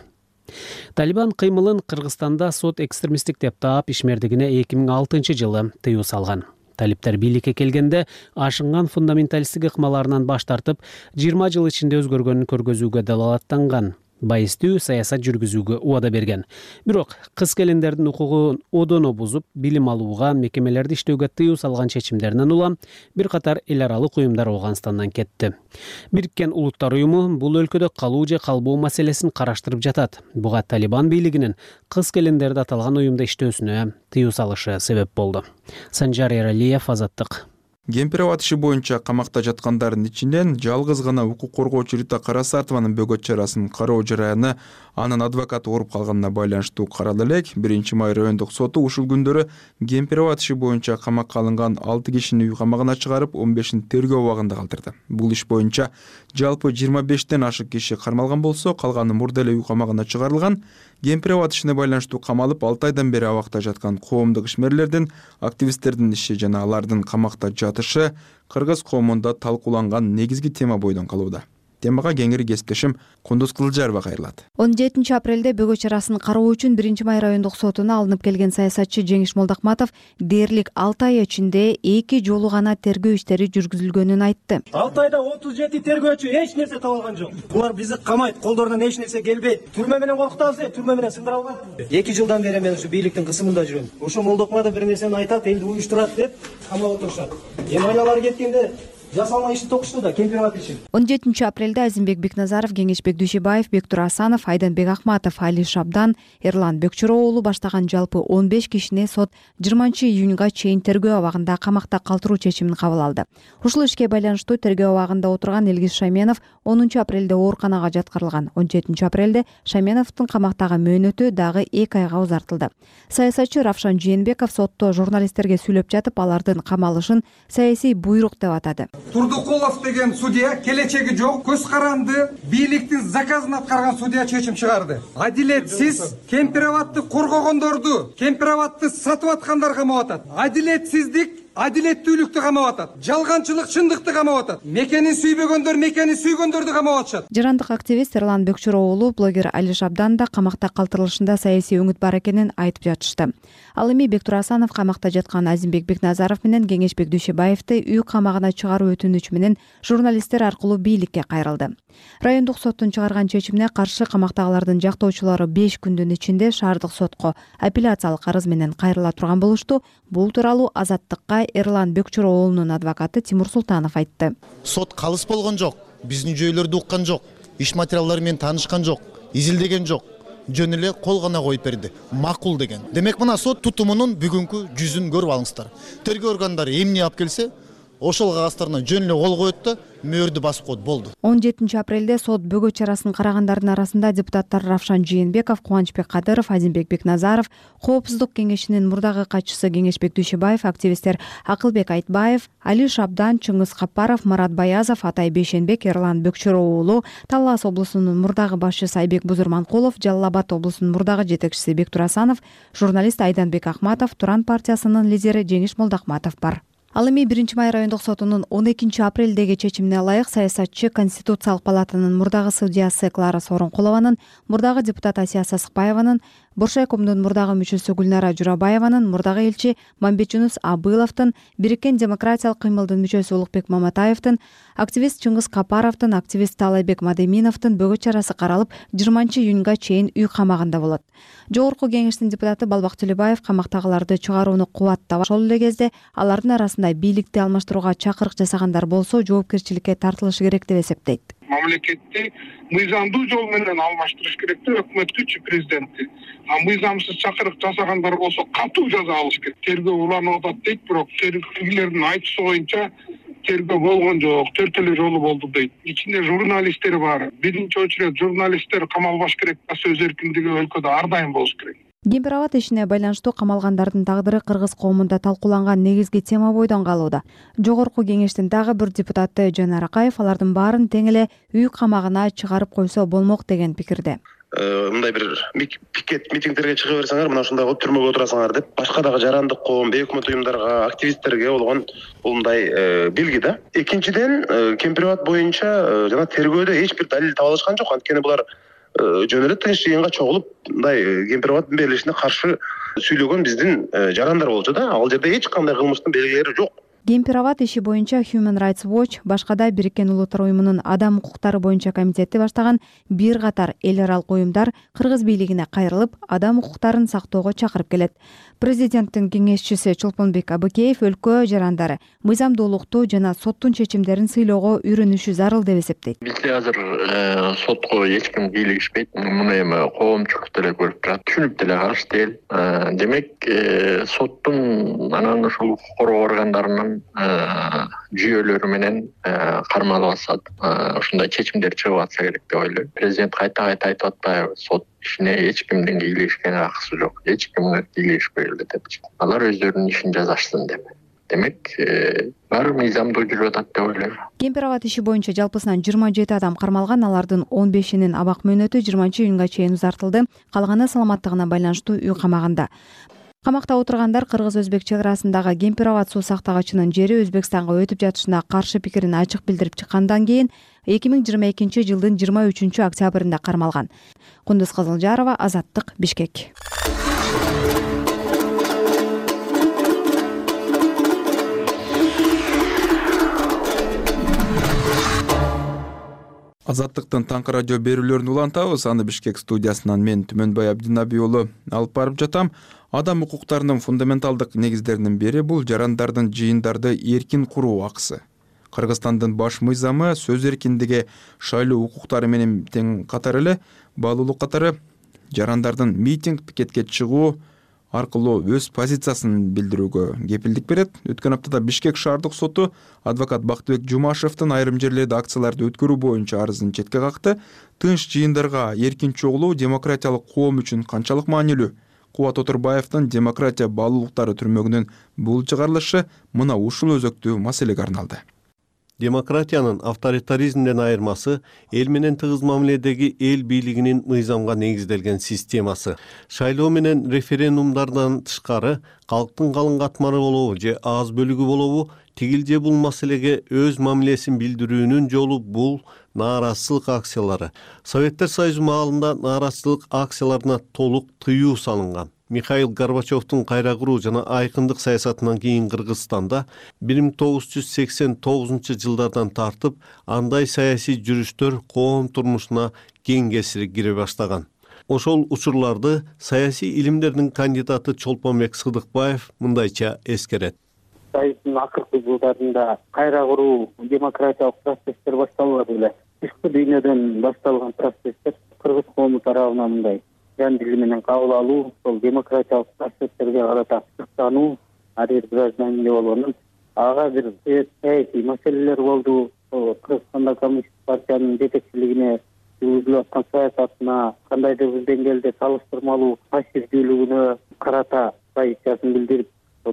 Талибан кыймылын Кыргызстанда сот экстремисттик деп таап, ишмердигине 2006 жылы тыюу салган. Талиптер бийликке келгенде ашынган фундаменталисттик ыкмаларынан баш тартып, 20 жыл ичинде өзгөргөнүн көргөзүүгө далалаттанган. Байыстуу саясат жүргүзүүгө убада берген. Бирок кыз келиндердин укугун одоно бузуп, билим алууга, мекемелерди иштөөгө тыюу салган чечимдеринен улам бир катар эл аралык уюмдар Ооганстандан кетти. Бириккен Улуттар уюму бул өлкөдө калуу же калбоо маселесин караштырып жатат. Буга Талибан бийлигинин кыз келиндерди аталган уюмда иштөөсүнө тыюу салышы себеп болду. Санжар Эралиев, Азаттык. Кемпирова иши боюнча камакта жаткандардын ичинен жалгыз гана укук коргоочу Рита Карасартованын бөгөт чарасын кароо жараяны анын адвокаты ооруп калганына байланыштуу каралып элек. 1 май райондук соту ушул күндөрү Кемпирова иши боюнча камакка алынган 6 кишини үй камагына чыгарып, 15-ин тергөө абагында калтырды. Бул иш боюнча жалпы 25тен ашык киши кармалган болсо, калганы мурда эле үй камагына чыгарылган. Кемпирова ишине байланыштуу камалып 6 айдан бери абакта жаткан коомдук ишмерлердин, активисттердин иши жана алардын камакта жатышы кыргыз коомунда талкууланган негизги тема бойдон калууда. Темага кеңири кесиптешим Кундуз Кылжарова кайрылат. 17 апрелде бөгөт чарасын кароо үчүн 1 май райондук сотуна алынып келген саясатчы Жеңиш Молдокматов дээрлик 6 ай ичинде 2 жолу гана тергөө иштери жүргүзүлгөнүн айтты. 6 айда 37 тергөөчү эч нерсе табылган жок. Булар бизди камайт, колдорунан эч нерсе келбейт. Түрмө менен коркутабыз, түрмө менен сындыра албайт. 2 жылдан бери мен ушу бийликтин кысымында жүрөм. Ошо Молдокматов бир нерсени айтат, элди уюштурат деп камап отурушат. Эми айлалар кеткенде жасалма иши токушту да Кемпирова иши. 17 апрелде Азимбек Бекназаров, Кеңешбек Дүйшөбаев, Бектур Асанов, Айданбек Акматов, Али Шабдан, Эрлан Бекчуро уулу баштаган жалпы 15 кишини сот 20 июнга чейин тергөө абагында камакта калтыруу чечимин кабыл алды. Ушул ишке байланыштуу тергөө абагында отурган Элгиз Шаменов 10 апрелде ооруканага жаткырылган. 17 апрелде Шаменовдун камактагы мөөнөтү дагы 2 айга узартылды. Саясатчы Равшан Жээнбеков сотто журналисттерге сүйлөп жатып, алардын камалышын саясий буйрук деп атады. Турдукулов деген судья келечеги жок, көз каранды бийликтин заказын аткарган судья чечим чыгарды. Адилетсиз кемпир-абадты коргогондорду, кемпир-абадты сатып аткандар камап атат. Адилетсиздик адилеттүүлүктү камап атат. Жалганчылык чындыкты камап атат. Мекенин сүйбөгөндөр мекенин сүйгөндөрдү камап атышат. Жырандык активист Эрлан Бөкчөр уулу блогер Али Шабдан да камакта калтырылышында саясий өңүт бар экенин айтып жатышты. Ал эми Бектур Асанов камакта жаткан Азимбек Бекназаров менен Кеңешбек Дүйшөбаевди үй камагына чыгаруу өтүнүчү менен журналисттер аркылуу бийликке кайрылды. Райондук соттун чыгарган чечимине каршы камактагылардын жактоочулары 5 күндүн ичинде шаардык сотко апелляциялык арыз менен кайрыла турган болушту. Бул тууралуу Азаттыкка Эрлан Бөкчөр уулунун адвокаты Тимур Султанов айтты. Сот калыс болгон жок, биздин жөйлөрдү уккан жок, иш материалдары менен таанышкан жок, изилдеген жок. Жөн эле кол гана коюп берди. Макул деген. Демек мына сот тутумунун бүгүнкү жүзүн көрүп алыңыздар. Тергөө органдары эмне алып келсе, ошол кагаздарына жөн эле кол коет да мөөрдү басып коет, болду. 17 апрелде сот бөгөт чарасын карагандардын арасында депутаттар Равшан Жээнбеков, Кубанычбек Кадыров, Азимбек Бекназаров, Коопсуздук кеңешинин мурдагы катчысы Кеңешбек Дүйшөбаев, активисттер Акылбек Айтбаев, Али Шабдан, Чыңгыз Капаров, Марат Баязов, Атай Бейшенбек, Эрлан Бөкчөр уулу, Талас облусунун мурдагы башчысы Айбек Бузурманкулов, Жалал Абад облусунун мурдагы жетекчиси Бектур Асанов, журналист Айданбек Акматов, Туран партиясынын лидери Жеңиш Молдохматов бар. Ал эми 1 май райондук сотунун 12 апрелдеги чечимине ылайык саясатчы Конституциялык палатанын мурдагы судьясы Клара Сооронкулованын, мурдагы депутат Асия Сасыкбаеванын, Боршайкомдун мурдагы мүчөсү Гүлнара Журабаеванын, мурдагы элчи Мамбетжунус Абыловдун, Бириккен демократиялык кыймылдын мүчөсү Улукбек Маматаевдин, активист Чыңгыз Капаровдун, активист Таалайбек Мадеминовдун бөгөт чарасы каралып 20 июнга чейин үй камагында болот. Жогорку кеңештин депутаты Балбак Төлөбаев камактагыларды чыгарууну кубаттап, ошол эле кезде алардын арасында бийликти алмаштырууга чакырык жасагандар болсо жоопкерчиликке тартылышы керек деп эсептейт. Мамлекетти мыйзамдуу жол менен алмаштырыш керек да өкмөткүчү президентти. Мыйзамсыз чакырык жасагандар болсо катуу жаза алыш керек. Тергөө уланып атат дейт, бирок тергөөгчүлөрдүн айтышы боюнча тергөө болгон жок, 4 эле жолу болду дейт. Ичинде журналисттер бар. Биринчи очередь журналисттер камалбаш керек, сөз эркиндиги өлкөдө ар дайым болуш керек. Кемпир-абад ишине байланыштуу камалгандардын тагдыры кыргыз коомунда талкууланган негизги тема бойдон калууда. Жогорку кеңештин дагы бир депутаты Жан Аракаев алардын баарын тең эле үй камагына чыгарып койсо болмок деген пикирде. Мындай бир пикет митингдерге чыга берсеңер, мына ушундай кылып түрмөгө отурасыңар деп, башка дагы жарандык коом, бейөкмөт уюмдарга, активисттерге болгон бул мындай билги да. Экинчиден, кемпир-абад боюнча жана тергөөдө эч бир далил таба алышкан жок. Анткени булар жөн эле тынч жыйынга чогулуп, мындай кемпир-абад берилишине каршы сүйлөгөн биздин жарандар болчу да. Ал жерде эч кандай кылмыштын белгилери жок. Кемпир-абад иши боюнча Human Rights Watch, башкада Бириккен Улуттар уюмунун адам укуктары боюнча комитети баштаган бир катар эл аралык уюмдар кыргыз бийлигине кайрылып, адам укуктарын сактоого чакырып келет. Президенттин кеңешчиси Чолпонбек Абыкеев өлкө жарандары мыйзамдуулукту жана соттун чечимдерин сыйлоого үйрөнүшү зарыл деп эсептейт. Бизде азыр сотко эч ким кийлигишпейт. Муну эми коомчулук деле көрүп турат, түшүнүп деле карашты эл. Демек, соттун анан ушул укук коргоо органдарынын жүйөлөрү менен кармалып атышат. Ушундай чечимдер чыгып атса керек деп ойлойм. Президент кайта айтып атпайбы, сот ишине эч кимдин кийлигишкене акысы жок, эч кимге кийлигишпей эле депчи. Алар өздөрүнүн ишин жазашсын деп. Демек, баары мыйзамдуу жүрүп атат деп ойлойм. Кемпир-абад иши боюнча жалпысынан 27 адам кармалган, алардын 15-инин абак мөөнөтү 20 июнга чейин узартылды, калганы саламаттыгына байланыштуу үй камагында. Камакта отургандар кыргыз-өзбек чек арасындагы Кемпир-абад суу сактагычынын жери Өзбекстанга өтүп жатышына каршы пикирин ачык билдирип чыккандан кийин 2022 жылдын 23 октябрында кармалган. Кундуз Кызылжарова, Азаттык, Бишкек. Азаттыктын таңкы радио берүүлөрүн улантабыз. Аны Бишкек студиясынан мен Түмөнбай Абдинаби уулу алып барып жатам. Адам укуктарынын фундаменталдык негиздеринин бири бул жарандардын жыйындарды эркин куруу акысы. Кыргызстандын баш мыйзамы сөз эркиндиги, шайлоо укуктары менен тең катар эле баалуулук катары жарандардын митинг, пикетке чыгуу аркылуу өз позициясын билдирүүгө кепилдик берет. Өткөн аптада Бишкек шаардык соту адвокат Бактыбек Жумашевдин айрым жерлерде акцияларды өткөрүү боюнча арызын четке какты. Тынч жыйындарга эркин чогулуу демократиялык коом үчүн канчалык маанилүү? Кубат Отурбаевдин демократия баалуулуктары түрмөгүнүн бул чыгарылышы мына ушул өзөктүү маселеге арналды. Демократиянын авторитаризмден айырмасы эл менен тыгыз мамиледеги эл бийлигинин мыйзамга негизделген системасы. Шайлоо менен референдумдардан тышкары калктын калың катмары болобу же аз бөлүгү болобу, тигил же бул маселеге өз мамилесин билдирүүнүн жолу бул нааразычылык акциялары. Советтер Союзу маалында нааразычылык акцияларына толук тыюу салынган. Михаил Горбачевдун кайра куруу жана айкындык саясатынан кийин Кыргызстанда 1989 жылдардан тартып андай саясий жүрүштөр коом турмушуна кеңесири кире баштаган. Ошол учурларды саясий илимдердин кандидаты Чолпонбек Сыдыкбаев мындайча эскерет. Союздун акыркы жылдарында кайра куруу демократиялык процесстер башталбады эле. Тышкы дүйнөдөн башталган процесстер кыргыз коому тарабынан мындай жан дили менен кабыл алуу, сол демократиялык процесстерге карата сыктануу, ар бир гражданин болгону, ага бир саясий маселелер болду. Кыргызстанда коммунист партиянын жетекчилигине жүргүзүлүп аткан саясатына, кандайдыр бир деңгээлде салыштырмалуу пассивдүүлүгүнө карата позициясын билдирип,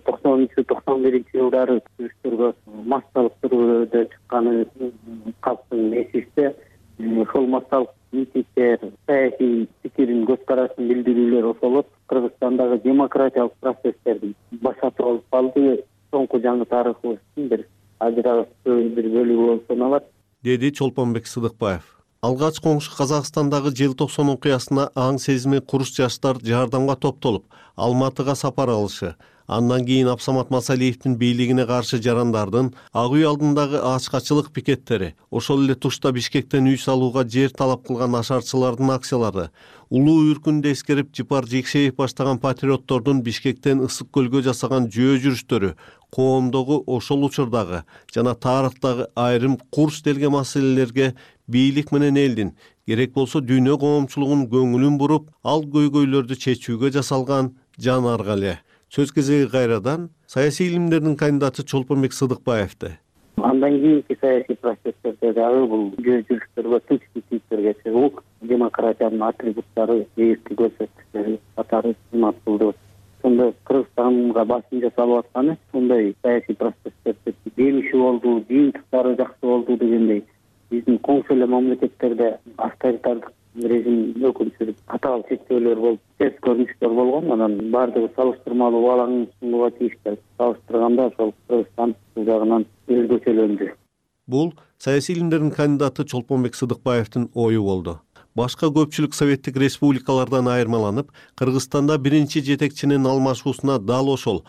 90-91 жылдары жүрүштөргө массалык түрдө чыкканы калктын эсибизде. Ошол массалык митингдер, саясий пикирин, көз карашын билдирүүлөр ошолор Кыргызстандагы демократиялык процесстердин башаты болуп калды. Соңку жаңы тарыхыбыздын бир ажырагыс бир бөлүгү болуп саналат, деди Чолпонбек Сыдыкбаев. Алгач коңшу Казакстандагы желтоқсан окуясына аң сезими куруш жаштар жардамга топтолуп, Алматыга сапар алышы, андан кийин Абсамат Масалиевдин бийлигине каршы жарандардын Ак үй алдындагы ачкачылык пикеттери, ошол эле тушта Бишкектен үй салууга жер талап кылган ашарчылардын акциялары, улуу үркүндү эскерип Жыпар Жекшеев баштаган патриоттордун Бишкектен Ысык көлгө жасаган жөө жүрүштөрү, коомдогу ошол учурдагы жана тарыхтагы айрым курч делген маселелерге бийлик менен элдин, керек болсо дүйнө коомчулугунун көңүлүн буруп, ал көйгөйлөрдү чечүүгө жасалган жан аргале. Сөз кезеги кайрадан саясий илимдердин кандидаты Чолпонбек Сыдыкбаевди. Андан кийинки саясий процесстерде дагы бул жөө жүрүштөргө, тынч митингтерге чыгуу демократиянын атрибуттары, эски көрсөткүчтөрү катары кызмат кылды. Сонда Кыргызстанга басым жасалып атканы сондай саясий процесстерде жемиши болду, жыйынтыктары жакшы болду дегендей. Биздин коңшу эле мамлекеттерде авторитардык режим өкүм сүрүп, катаал чектөөлөр болуп, терс көрүнүштөр болгон. Анан баардыгы салыштырмалуу балаңын сунууга тийиштүү. Салыштырганда ошол Кыргызстан бул жагынан өзгөчөлөндү. Бул саясий илимдердин кандидаты Чолпонбек Сыдыкбаевдин ою болду. Башка көпчүлүк советтик республикалардан айырмаланып, Кыргызстанда биринчи жетекчинин алмашуусуна дал ошол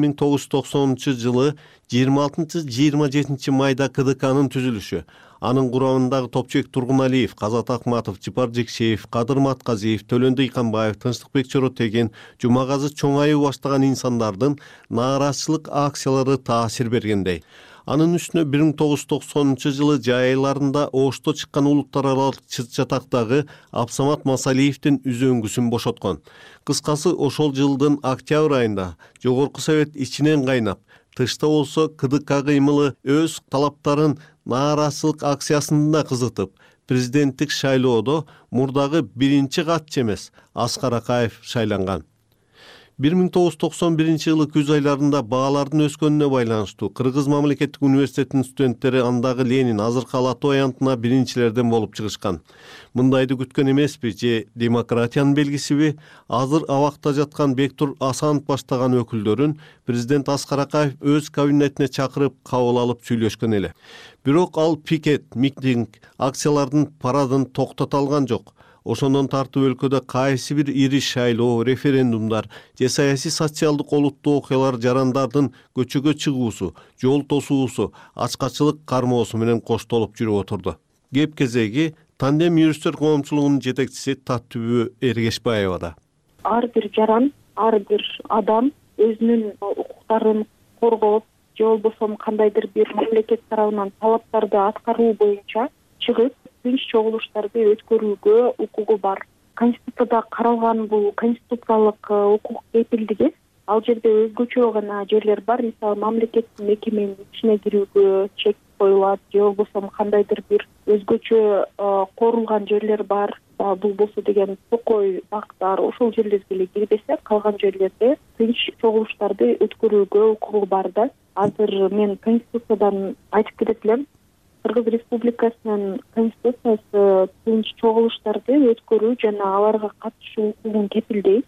1990 жылы 26-27 майда КДКнын түзүлүшү, анын курамындагы Топчек Тургуналиев, Казат Акматов, Жыпар Жекшеев, Кадыр Матказиев, Төлөн Дыйканбаев, Тынчтыкбек Чоротеген, Жумагазы Чоңаев баштаган инсандардын нааразычылык акциялары таасир бергендей. Анын үстүнө 1990 жылы жай айларында Ошто чыккан улуттар аралык чатактагы Абсамат Масалиевдин үзөңгүсүн бошоткон. Кыскасы ошол жылдын октябрь айында Жогорку Совет ичинен кайнап, тышта болсо КДК кыймылы өз талаптарын нааразычылык акциясында кызытып, президенттик шайлоодо мурдагы биринчи катчы эмес Аскар Акаев шайланган. 1991 жылы күз айларында баалардын өскөнүнө байланыштуу Кыргыз мамлекеттик университетинин студенттери андагы Ленин азыркы Ала Тоо аянтына биринчилерден болуп чыгышкан. Мындайды күткөн эмеспи же демократиянын белгисиби? Азыр абакта жаткан Бектур Асанов баштаган өкүлдөрүн президент Аскар Акаев өз кабинетине чакырып кабыл алып сүйлөшкөн эле. Бирок ал пикет, митинг, акциялардын парадын токтото алган жок. Ошондон тартып өлкөдө кайсы бир ири шайлоо, референдумдар же саясий социалдык олуттуу окуялар жарандардын көчөгө чыгуусу, жол тосуусу, ачкачылык кармоосу менен коштолуп жүрүп отурду. Кеп кезеги Тандем юристтер коомчулугунун жетекчиси Таттүбү Эргешбаевада. Ар бир жаран, ар бир адам өзүнүн укуктарын коргоп, же болбосо кандайдыр бир мамлекет тарабынан талаптарды аткаруу боюнча чыгып тынч чогулуштарды өткөрүүгө укугу бар. Конституцияда каралган бул конституциялык укук кепилдиги ал жерде өзгөчө гана жерлер бар. Мисалы, мамлекеттин мекеменин ичине кирүүгө чек коюлат, же болбосо кандайдыр бир өзгөчө корулган жерлер бар. Бул болсо деген токой бактар, ошол жерлерге эле кирбесе, калган жерлерде тынч чогулуштарды өткөрүүгө укугу бар да. Азыр мен конституциядан айтып кетет элем. Кыргыз Республикасынын конституциясы тынч чогулуштарды өткөрүү жана аларга катышуу укугун кепилдейт.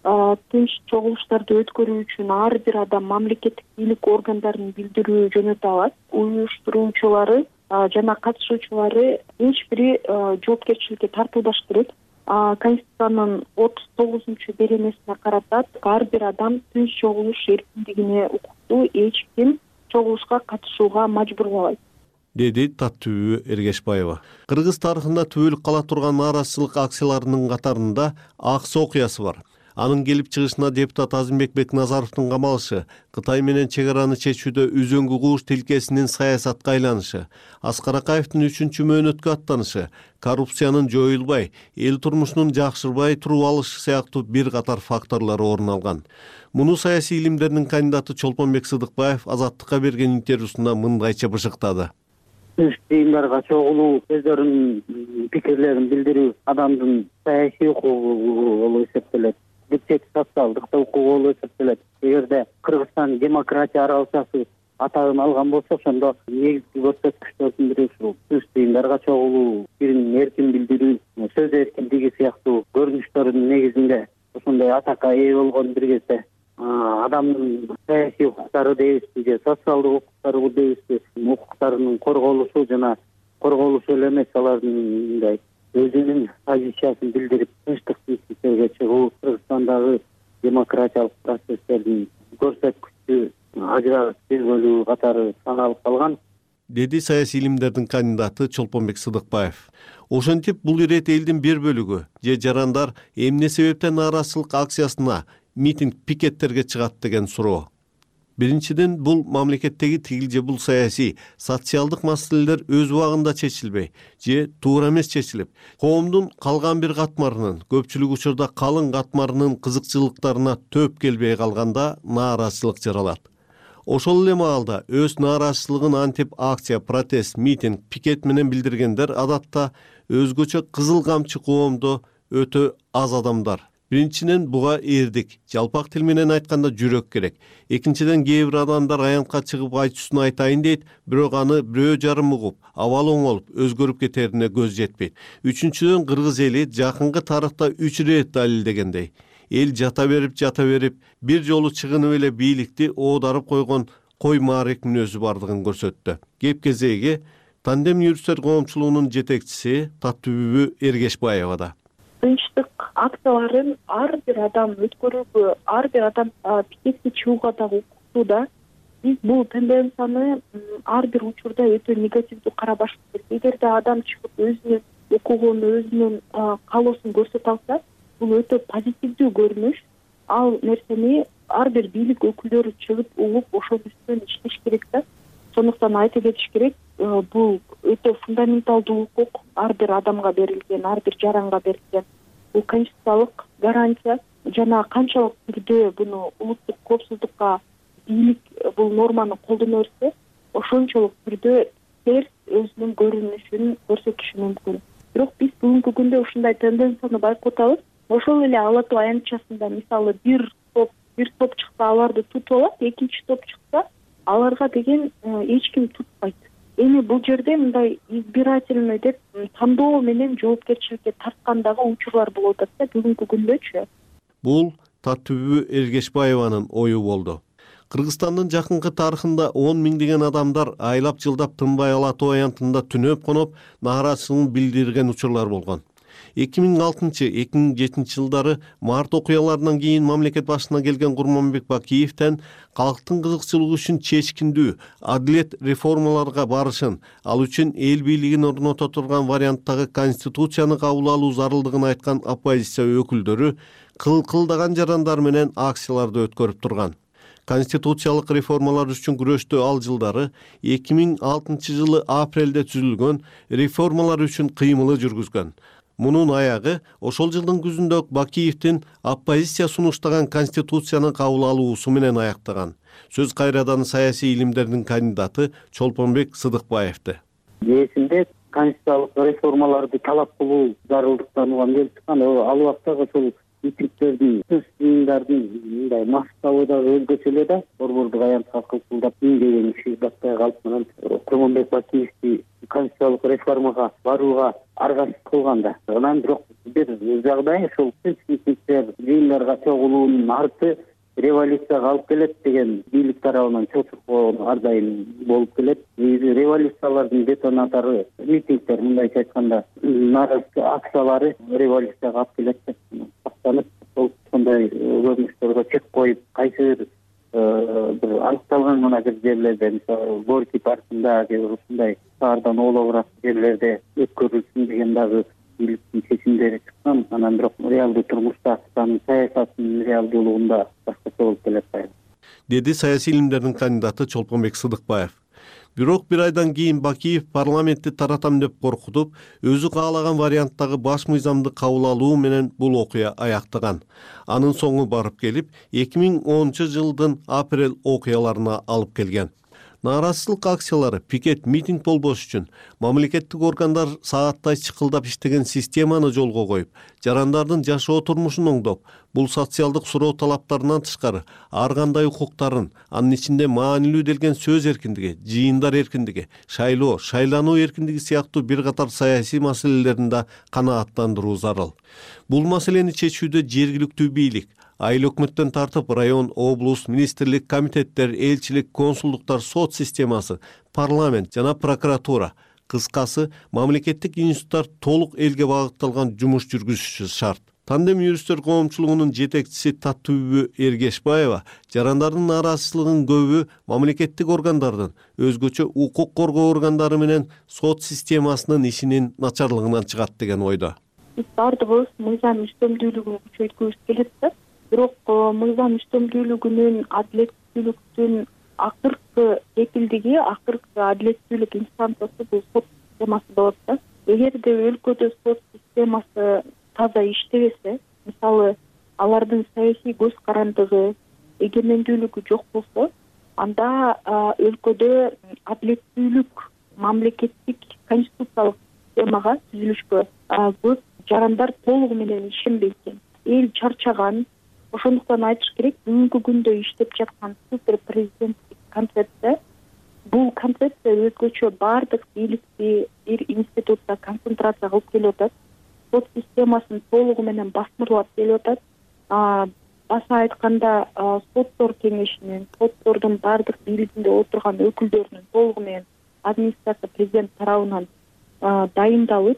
Тынч чогулуштарды өткөрүү үчүн ар бир адам мамлекеттик бийлик органдарын билдирүү жөнөтө алат. Уюштуруучулары жана катышуучулары эч бири жоопкерчиликке тартылбаш керек. Конституциянын 39-беренесине карата ар бир адам тынч чогулуш эркиндигине укуктуу, эч ким чогулушка катышууга мажбурлабайт, деди Таттүбү Эргешбаева. Кыргыз тарыхында түбөлүк кала турган нааразычылык акцияларынын катарында Ак Суу окуясы бар. Анын келип чыгышына депутат Азимбек Бекназаровдун камалышы, Кытай менен чек араны чечүүдө үзөңгү кууш тилкесинин саясатка айланышы, Аскар Акаевдин 3-чү мөөнөткө аттанышы, коррупциянын жоюлбай, эл турмушунун жакшырбай туруп алышы сыяктуу бир катар факторлор орун алган. Муну саясий илимдердин кандидаты Чолпонбек Сыдыкбаев Азаттыкка берген интервьюсунда мындайча бышыктады. Жыйындарга чогулуу, өздөрүнүн пикирлерин билдирүү адамдын саясий укугу болуп эсептелет. Бирчек социалдык укугу болуп эсептелет. Эгерде Кыргызстан демократия аралашасы атагын алган болсо, ошондо негизги көрсөткүчтөрдүн бири ушул жыйындарга чогулуу, пикирин эркин билдирүү, сөз эркиндиги сыяктуу көрүнүштөрдүн негизинде ошондой атакка ээ болгон бир кезде адамдын саясий укуктары дейбизби же социалдык укуктары дейбизби, укуктарынын корголушу жана корголушу эле эмес, алардын мындай өзүнүн позициясын билдирип тынчтык принциптерге чыгуу Кыргызстандагы демократиялык процесстердин көрсөткүчү ажырагыс көзбөлүү катары саналып калган, деди саясий илимдердин кандидаты Чолпонбек Сыдыкбаев. Ошентип бул ирет элдин бир бөлүгү же жарандар эмне себептен нааразычылык акциясына, митинг, пикеттерге чыгат деген суроо. Биринчиден, бул мамлекеттеги тигил же бул саясий, социалдык маселелер өз убагында чечилбей же туура эмес чечилип, коомдун калган бир катмарынын, көпчүлүк учурда калың катмарынын кызыкчылыктарына төп келбей калганда нааразычылык жаралат. Ошол эле маалда өз нааразычылыгын антип акция, протест, митинг, пикет менен билдиргендер адатта өзгөчө кызыл камчы коомдо өтө аз адамдар. Биринчиден, буга эрдик, жалпак тил менен айтканда жүрөк керек. Экинчиден, кээ бир адамдар аянтка чыгып айтуусун айтайын дейт, бирок аны бирөө жарым угуп, абалы оңолуп, өзгөрүп кетерине көз жетпейт. Үчүнчүдөн, кыргыз эли жакынкы тарыхта 3 ирет далилдегендей, эл жата берип, бир жолу чыгынып эле бийликти оодарып койгон кой маарек мүнөзү бардыгын көрсөттү. Кеп кезеги Тандем юристтер коомчулугунун жетекчиси Таттүбү Эргешбаевада. Тынчтык акцияларын ар бир адам өткөрүүгө, ар бир адам пикетке чыгууга дагы укуктуу да. Биз бул тенденцияны ар бир учурда өтө негативдүү карабаш керек. Эгерде адам чыгып өзүнүн укугун, өзүнүн каалоосун көрсөтө алса, бул өтө позитивдүү көрүнүш. Ал нерсени ар бир бийлик өкүлдөрү чыгып угуп, ошол үстүнөн иштеш керек да. Сондуктан айта кетиш керек, бул өтө фундаменталдуу укук, ар бир адамга берилген, ар бир жаранга берилген. Бул конституциялык гарантия жана канчалык түрдө буну улуттук коопсуздукка бийлик бул норманы колдоно берсе, ошончолук түрдө терс өзүнүн көрүнүшүн көрсөтүшү мүмкүн. Бирок биз бүгүнкү күндө ушундай тенденцияны байкап атабыз. Ошол эле Ала Тоо аянтчасында мисалы бир топ чыкса аларды тутуп алат, экинчи топ чыкса аларга деген эч ким тутпайт. Эми бул жерде мындай избирательный деп тандоо менен жоопкерчиликке тарткандагы учурлар болуп атат да бүгүнкү күндөчү. Бул Таттүбү Эргешбаеванын ою болду. Кыргызстандын жакынкы тарыхында 10 миңдеген адамдар айлап жылдап тынбай Ала Тоо аянтында түнөп коноп нааразычылыгын билдирген учурлар болгон. 2006-2007 жылдары март окуяларынан кийин мамлекет башына келген Курманбек Бакиевден калктын кызыкчылыгы үчүн чечкиндүү адилет реформаларга барышын, ал үчүн эл бийлигин орното турган варианттагы конституцияны кабыл алуу зарылдыгын айткан оппозиция өкүлдөрү кылкылдаган жарандар менен акцияларды өткөрүп турган. Конституциялык реформалар үчүн күрөштө ал жылдары 2006 жылы апрелде түзүлгөн реформалар үчүн кыймылы жүргүзгөн. Мунун аягы ошол жылдын күзүндө Бакиевдин оппозиция сунуштаган конституцияны кабыл алуусу менен аяктаган. Сөз кайрадан саясий илимдердин кандидаты Чолпонбек Сыдыкбаевди. Эсимде конституциялык реформаларды талап кылуу зарылдыктанууга келип чыккан. Ал убакта ошол митингдердин, жыйындардын мындай массалыгы дагы өзгөчө эле да. Борбордук аянтка кылкылдап миңдеген киши батпай калып, Курманбек Бакиевди конституциялык реформага барууга аргасыз кылган да. Анан бирок бир жагдай ушул тынчсыздыктар, жыйындарга чогулуунун арты революцияга алып келет деген бийлик тарабынан чочуркоо ар дайым болуп келет. Революциялардын детонатору митингдер, мындайча айтканда нааразычылык акциялары революцияга алып келет деп сактанып, ошондой көрүнүштөргө чек коюп, кайсы бир аныкталган мына бир жерлерде, мисалы Горький паркында же ушундай шаардан оолобураак жерлерде өткөрүлсүн деген дагы бийликтин чечимдери чыккан. Анан бирок реалдуу турмушта саясаттын реалдуулугунда башкача болуп келет, деди саясий илимдердин кандидаты Чолпонбек Сыдыкбаев. Бирок бир айдан кийин Бакиев парламентти таратам деп коркутуп, өзү каалаган варианттагы баш мыйзамды кабыл алуу менен бул окуя аяктаган. Анын соңу барып келип 2010-жылдын апрель окуяларына алып келген. Нааразычылык акциялары, пикет, митинг болбош үчүн мамлекеттик органдар сааттай чыкылдап иштеген системаны жолго коюп, жарандардын жашоо турмушун оңдоп, бул социалдык суроо талаптарынан тышкары ар кандай укуктарын, анын ичинде маанилүү делген сөз эркиндиги, жыйындар эркиндиги, шайлоо, шайлануу эркиндиги сыяктуу бир катар саясий маселелерин да канааттандыруу зарыл. Бул маселени чечүүдө жергиликтүү бийлик, айыл өкмөттөн тартып район, облус, министрлик, комитеттер, элчилик, консулдуктар, сот системасы, парламент жана прокуратура, кыскасы мамлекеттик институттар толук элге багытталган жумуш жүргүзүшү шарт. Тандем юристтер коомчулугунун жетекчиси Таттүбү Эргешбаева жарандардын нааразычылыгын көбү мамлекеттик органдардын, өзгөчө укук коргоо органдары менен сот системасынын ишинин начарлыгынан чыгат деген ойдо. Биз баардыгыбыз мыйзам үстөмдүүлүгүн күчөйткүбүз келет да. Бирок мыйзам үстөмдүүлүгүнүн, адилеттүүлүктүн акыркы кепилдиги, акыркы адилеттүүлүк инстанциясы бул сот системасы болот да. Эгерде өлкөдө сот системасы таза иштебесе, мисалы алардын саясий көз карандыгы, эгемендүүлүгү жок болсо, анда өлкөдө адилеттүүлүк, мамлекеттик конституциялык системага түзүлүшкө көп жарандар толугу менен ишенбейт экен. Эл чарчаган. Ошондуктан айтыш керек, бүгүнкү күндө иштеп жаткан супер президенттик концепция, бул концепция өзгөчө баардык бийликти бир институтта концентрация кылып келип атат. Сот системасын толугу менен басмырлап келип атат. Баса айтканда, соттор кеңешинин, соттордун баардык бийлигинде отурган өкүлдөрүнүн толугу менен администрация президент тарабынан дайындалып,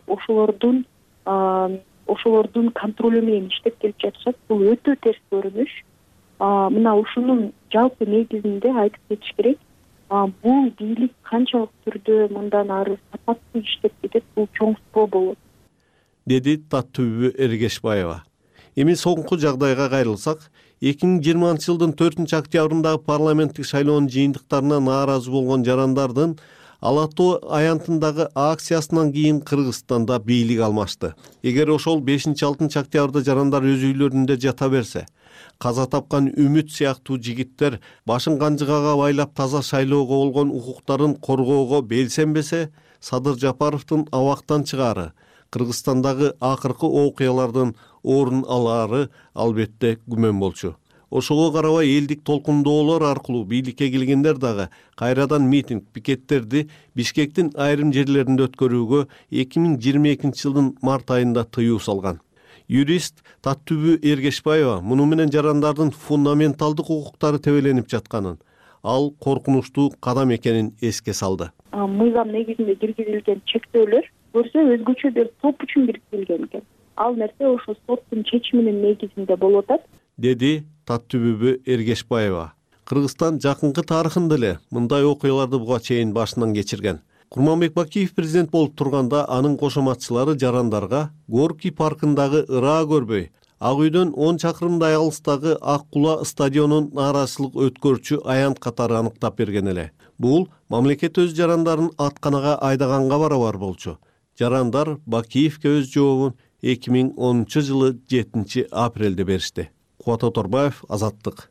ошолордун контролу менен иштеп келип жатышат. Бул өтө терс көрүнүш. Мына ушунун жалпы негизинде айтып кетиш керек. Бул бийлик канчалык түрдө мындан ары сапаттуу иштеп кетет, бул чоң суроо болот, деди Таттүбү Эргешбаева. Эми соңку жагдайга кайрылсак, 2020-жылдын 4-октябрындагы парламенттик шайлоонун жыйынтыктарына нааразы болгон жарандардын Ала Тоо аянтындагы акциясынан кийин Кыргызстанда бийлик алмашты. Эгер ошол 5-6 октябрда жарандар өз үйлөрүндө жата берсе, каза тапкан Үмүт сыяктуу жигиттер башын канжыгага байлап таза шайлоого болгон укуктарын коргоого белсенбесе, Садыр Жапаровдун абактан чыгаары, Кыргызстандагы акыркы окуялардын орун алаары албетте күмөн болчу. Ошого карабай элдик толкундоолор аркылуу бийликке келгендер дагы кайрадан митинг, пикеттерди Бишкектин айрым жерлеринде өткөрүүгө 2022-жылдын март айында тыюу салган. Юрист Таттүбү Эргешбаева муну менен жарандардын фундаменталдык укуктары тебеленип жатканын, ал коркунучтуу кадам экенин эске салды. Мыйзам негизинде киргизилген чектөөлөр көрсө өзгөчө бир топ үчүн киргизилген экен. Ал нерсе ошо соттун чечиминин негизинде болуп атат, деди Таттүбү Эргешбаева. Кыргызстан жакынкы тарыхында эле мындай окуяларды буга чейин башынан кечирген. Курманбек Бакиев президент болуп турганда анын кошоматчылары жарандарга Горький паркындагы ыраа көрбөй, Ак үйдөн 10 чакырымдай алыстагы Ак Кула стадионун нааразычылык өткөрчү аянт катары аныктап берген эле. Бул мамлекет өз жарандарын атканага айдаганга барабар болчу. Жарандар Бакиевке өз жообун 2010-жылы 7 апрелде беришти. Кубат Оторбаев, Азаттык.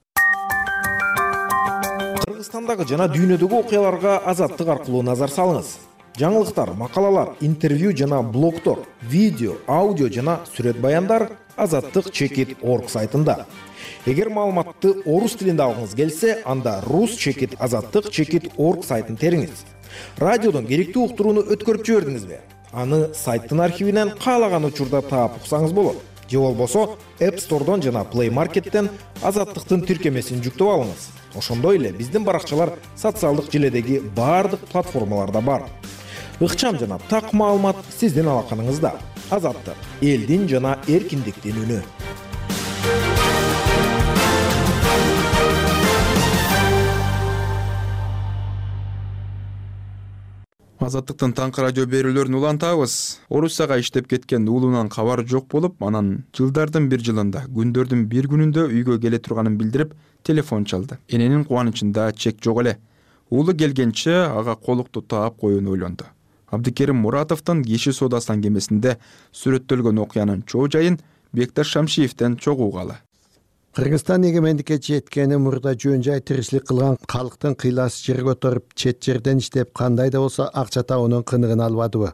Кыргызстандагы жана дүйнөдөгү окуяларга Азаттык аркылуу назар салыңыз. Жаңылыктар, макалалар, интервью жана блогтор, видео, аудио жана сүрөт баяндар azattik.org сайтында. Эгер маалыматты орус тилинде алгыңыз келсе, анда rus.azattik.org сайтын териңиз. Радиодон керектүү уктурууну өткөрүп жибердиңизби? Аны сайттын архивинен каалаган учурда таап уксаңыз болот. Же болбосо App Store'дон жана Play Market'тен Азаттыктын тиркемесин жүктөп алыңыз. Ошондой эле биздин баракчалар социалдык желедеги баардык платформаларда бар. Ыкчам жана так маалымат сиздин алаканыңызда. Азаттык — элдин жана эркиндиктин үнү. Азаттыктын таңкы радио берүүлөрүн улантабыз. Орусияга иштеп кеткен уулунан кабар жок болуп, анан жылдардын бир жылында күндөрдүн бир күнүндө үйгө келе турганын билдирип, телефон чалды. Эненин кубанычында чек жок эле. Уулу келгенче ага колукту таап коюуну ойлонду. Абдикерим Муратовдун Киши соодасынан кемесинде сүрөттөлгөн окуянын чоо жайын Бекташ Шамшиевден чогуу угалы. Кыргызстан эгемендикке жеткени мурда жөн жай тиричилик кылган калктын кыйласы жерге отуруп, чет жерден иштеп кандай да болсо акча табуунун кыныгын албадыбы?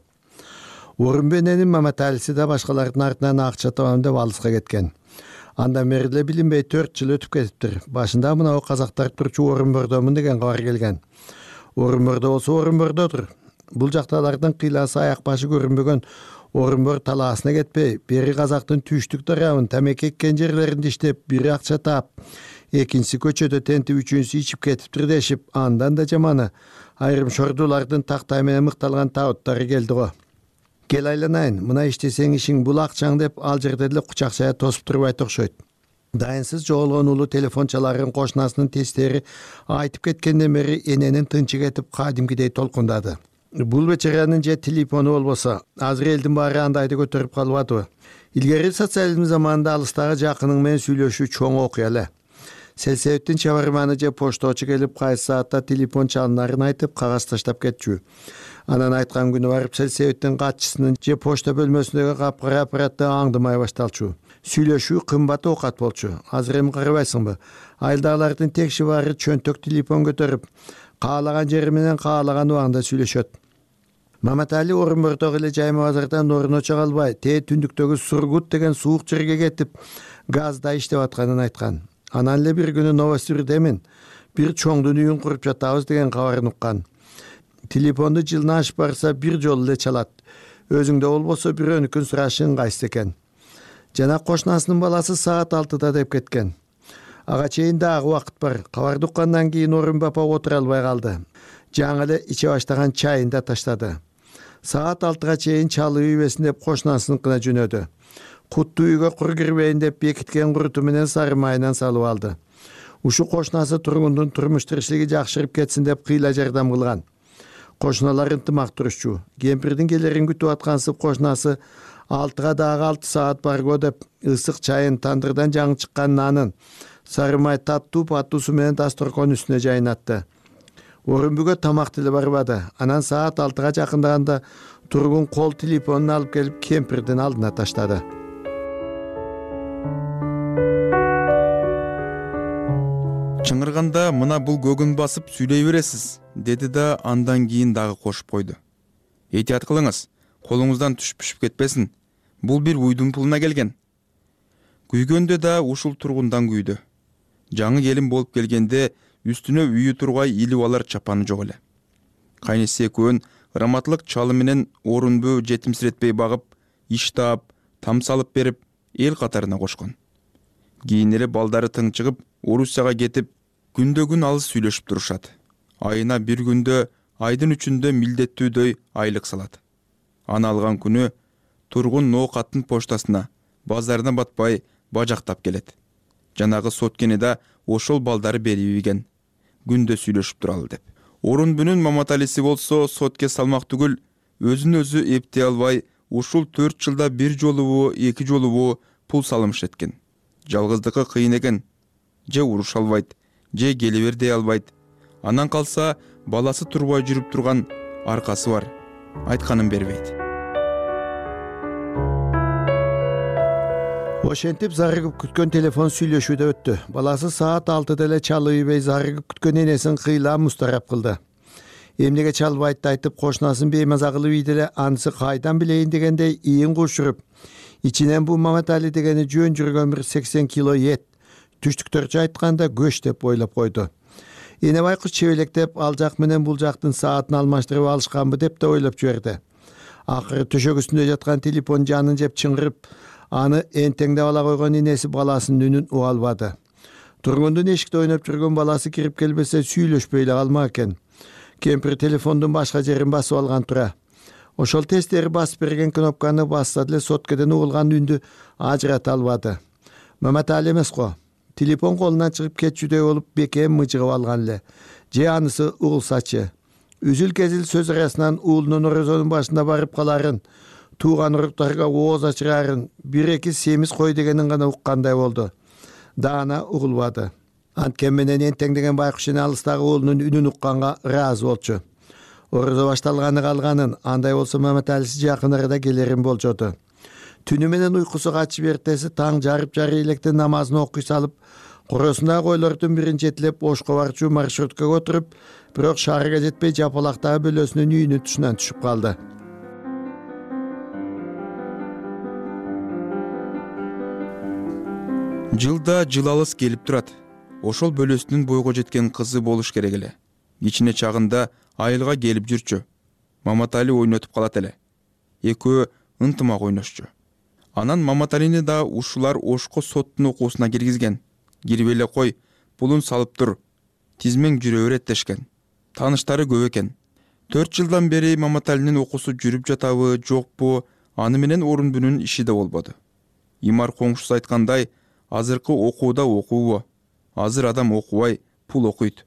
Орунбененин Маматалиси да башкалардын артынан акча табам деп алыска кеткен. Андан бери эле билинбей 4 жыл өтүп кетиптир. Башында мына казактар турчу Орунбордомун деген кабар келген. Орунбордо болсо Орунбордодур. Бул жакталардын кыйласы аяк башы көрүнбөгөн Орунбор талаасына кетпей, бери казактын түштүк тарабын тамеки эккен жерлеринде иштеп, бири акча таап, экинчиси көчөдө тентип, үчүнчүсү ичип кетиптир дешип, андан да жаманы айрым шордуулардын тактай менен мыкталган табыттары келди го. Кел айланайын, мына иштесең ишиң бул акчаң деп ал жерде эле кучакчая тосуп турбайт окшойт. Дайынсыз жоголгон улуу телефон чаларын кошунасынын тестери айтып кеткенден бери эненин тынчы кетип, кадимкидей толкундады. Бул бечаранын же телефону болбосо, азыр элдин баары андайды көтөрүп калбадыбы? Илгери социализм заманында алыстагы жакының менен сүйлөшүү чоң окуя эле. Селсебиттин чабарманы же пошточу келип кайсы саатта телефон чалынарын айтып, кагаз таштап кетчү. Анан айткан күнү барып Селсебиттин катчысынын же пошта бөлмөсүндөгү капкара аппаратты аңдымай башталчу. Сүйлөшүү кымбат оокат болчу. Азыр эми карабайсыңбы? Айылдагылардын текши баары чөнтөк телефон көтөрүп, каалаган жери менен каалаган убагында сүйлөшөт. Маматали Орунбордогу эле Жайма базардан орун очо калбай, түндүктөгү Сургут деген суук жерге кетип, газда иштеп атканын айткан. Анан эле бир күнү Новосибирдемин, бир чоңдун үйүн куруп жатабыз деген кабарын уккан. Телефонду жылына ашып барса бир жолу эле чалат. Өзүңдө болбосо бирөөнүкүн сурашың кайсы экен. Жана кошунасынын баласы саат 6-да деп кеткен. Ага чейин дагы убакыт бар. Кабарды уккандан кийин Орунбапа отура албай калды. Жаңы эле иче баштаган чайын да таштады. Саат 6-га чейин чалып ийбесин деп кошунасыныкына жөнөдү. Куттуу үйгө кур кирбейин деп бекиткен куруту менен сары майынан салып алды. Ушу кошунасы тургундун турмуш тиричилиги жакшырып кетсин деп кыйла жардам кылган. Кошуналар ынтымак турушчу. Кемпирдин келерин күтүп аткансып кошунасы 6-га дагы 6 саат барго деп ысык чайын, тандырдан жаңы чыккан нанын, сары май таттуу паттуусу менен дасторкон үстүнө жайнатты. Орунбүгө тамак деле барбады. Анан саат 6-га жакындаганда тургун кол телефонун алып келип кемпирдин алдына таштады. Чыңырганда мына бул көгүн басып сүйлөй бересиз, деди да андан кийин дагы кошуп койду. Этият кылыңыз, колуңуздан түшүп кетпесин. Бул бир уйдун пулуна келген. Күйгөндө да ушул тургундан күйдү. Жаңы келин болуп келгенде үстүнө үйү тургай илип алар чапаны жок эле. Кайнысы экөөнүн раматлык чалы менен Орунбу жетимсиретпей багып, иш таап, там салып берип, эл катарына кошкон. Кийин эле балдары тың чыгып, Орусияга кетип, күндө-күн алыс сүйлөшүп турушат. Айына бир күндө, айдын үчүндө милдеттүүдөй айлык салат. Аны алган күнү тургун ноокаттын поштасына базарына батпай бажактап келет. Жанагы соткени да ошол балдары берип ийген. Күндө сүйлөшүп туралы деп. Орунбүнүн Маматалиси болсо сотке салмак түгүл, өзүн өзү эптей албай, ушул 4 жылда бир жолубу, 2 жолубу пул салымыш эткен. Жалгыздыкы кыйын экен. Же уруша албайт, же келе бер дей албайт. Анан калса баласы турбай жүрүп турган аркасы бар. Айтканын бербейт. Ошентип зарыгып күткөн телефон сүйлөшүүдө өттү. Баласы саат 6-да эле чалып ийбей зарыгып күткөн энесин кыйла мустарап кылды. Эмнеге чалбайт айтып кошунасын беймаза кылып ийди эле, анысы кайдан билейин дегендей ийин кушуруп, ичинен бу Маматали дегени жөн жүргөн бир 80 кило эт, түштүктөрчө айтканда көч деп ойлоп койду. эне байкуш чебелектеп ал жак менен бул жактын саатын алмаштырып алышканбы деп да ойлоп жиберди. Акыры төшөк үстүндө жаткан телефон жанын жеп чыңгырып, аны энтеңдеп ала койгон энеси баласынын үнүн уга албады. Тургундун эшикте ойноп жүргөн баласы кирип келбесе сүйлөшпөй эле калмак экен. Кемпир телефондун башка жерин басып алган тура. Ошол тестери басып берген кнопканы басса деле соткеден угулган үндү ажырата албады. Маматали эмес го. Телефон колунан чыгып кетчүдөй болуп бекем мыжыгып алган эле. Же анысы угулсачы. Үзүл кезил сөз арасынан уулунун орозонун башында барып каларын, тууган уруктарга ооз ачырарын, 1-2 семиз кой дегенин гана уккандай болду. Даана угулбады. Анткени менен энтең деген байкуш эне алыстагы уулунун үнүн укканга ыраазы болчу. Орозо башталганы калганын, андай болсо Маматалиси жакын арада келерин болжоду. Түнү менен уйкусу качып эртеси таң жарып жары электе намазын окуй салып, коросундагы койлордун бирин жетилеп Ошко барчу маршруткага отуруп, бирок шаарга жетпей жапалактагы бөлөсүнүн үйүнүн тушунан түшүп калды. Жылда жыл алыс келип турат. Ошол бөлөсүнүн бойго жеткен кызы болуш керек эле. Кичине чагында айылга келип жүрчү. Маматали ойнотуп калат эле. Экөө ынтымак ойношчу. Анан Маматалини да ушулар Ошко соттун окуусуна киргизген. Кирип эле кой, пулун салып тур. Тизмең жүрө берет дешкен. Тааныштары көп экен. 4 жылдан бери Маматалинин окуусу жүрүп жатабы, жокпу, аны менен Орунбүнүн иши да болбоду. Имар коңшусу айткандай, азыркы окууда окуубу. Азыр адам окубай, пул окуйт.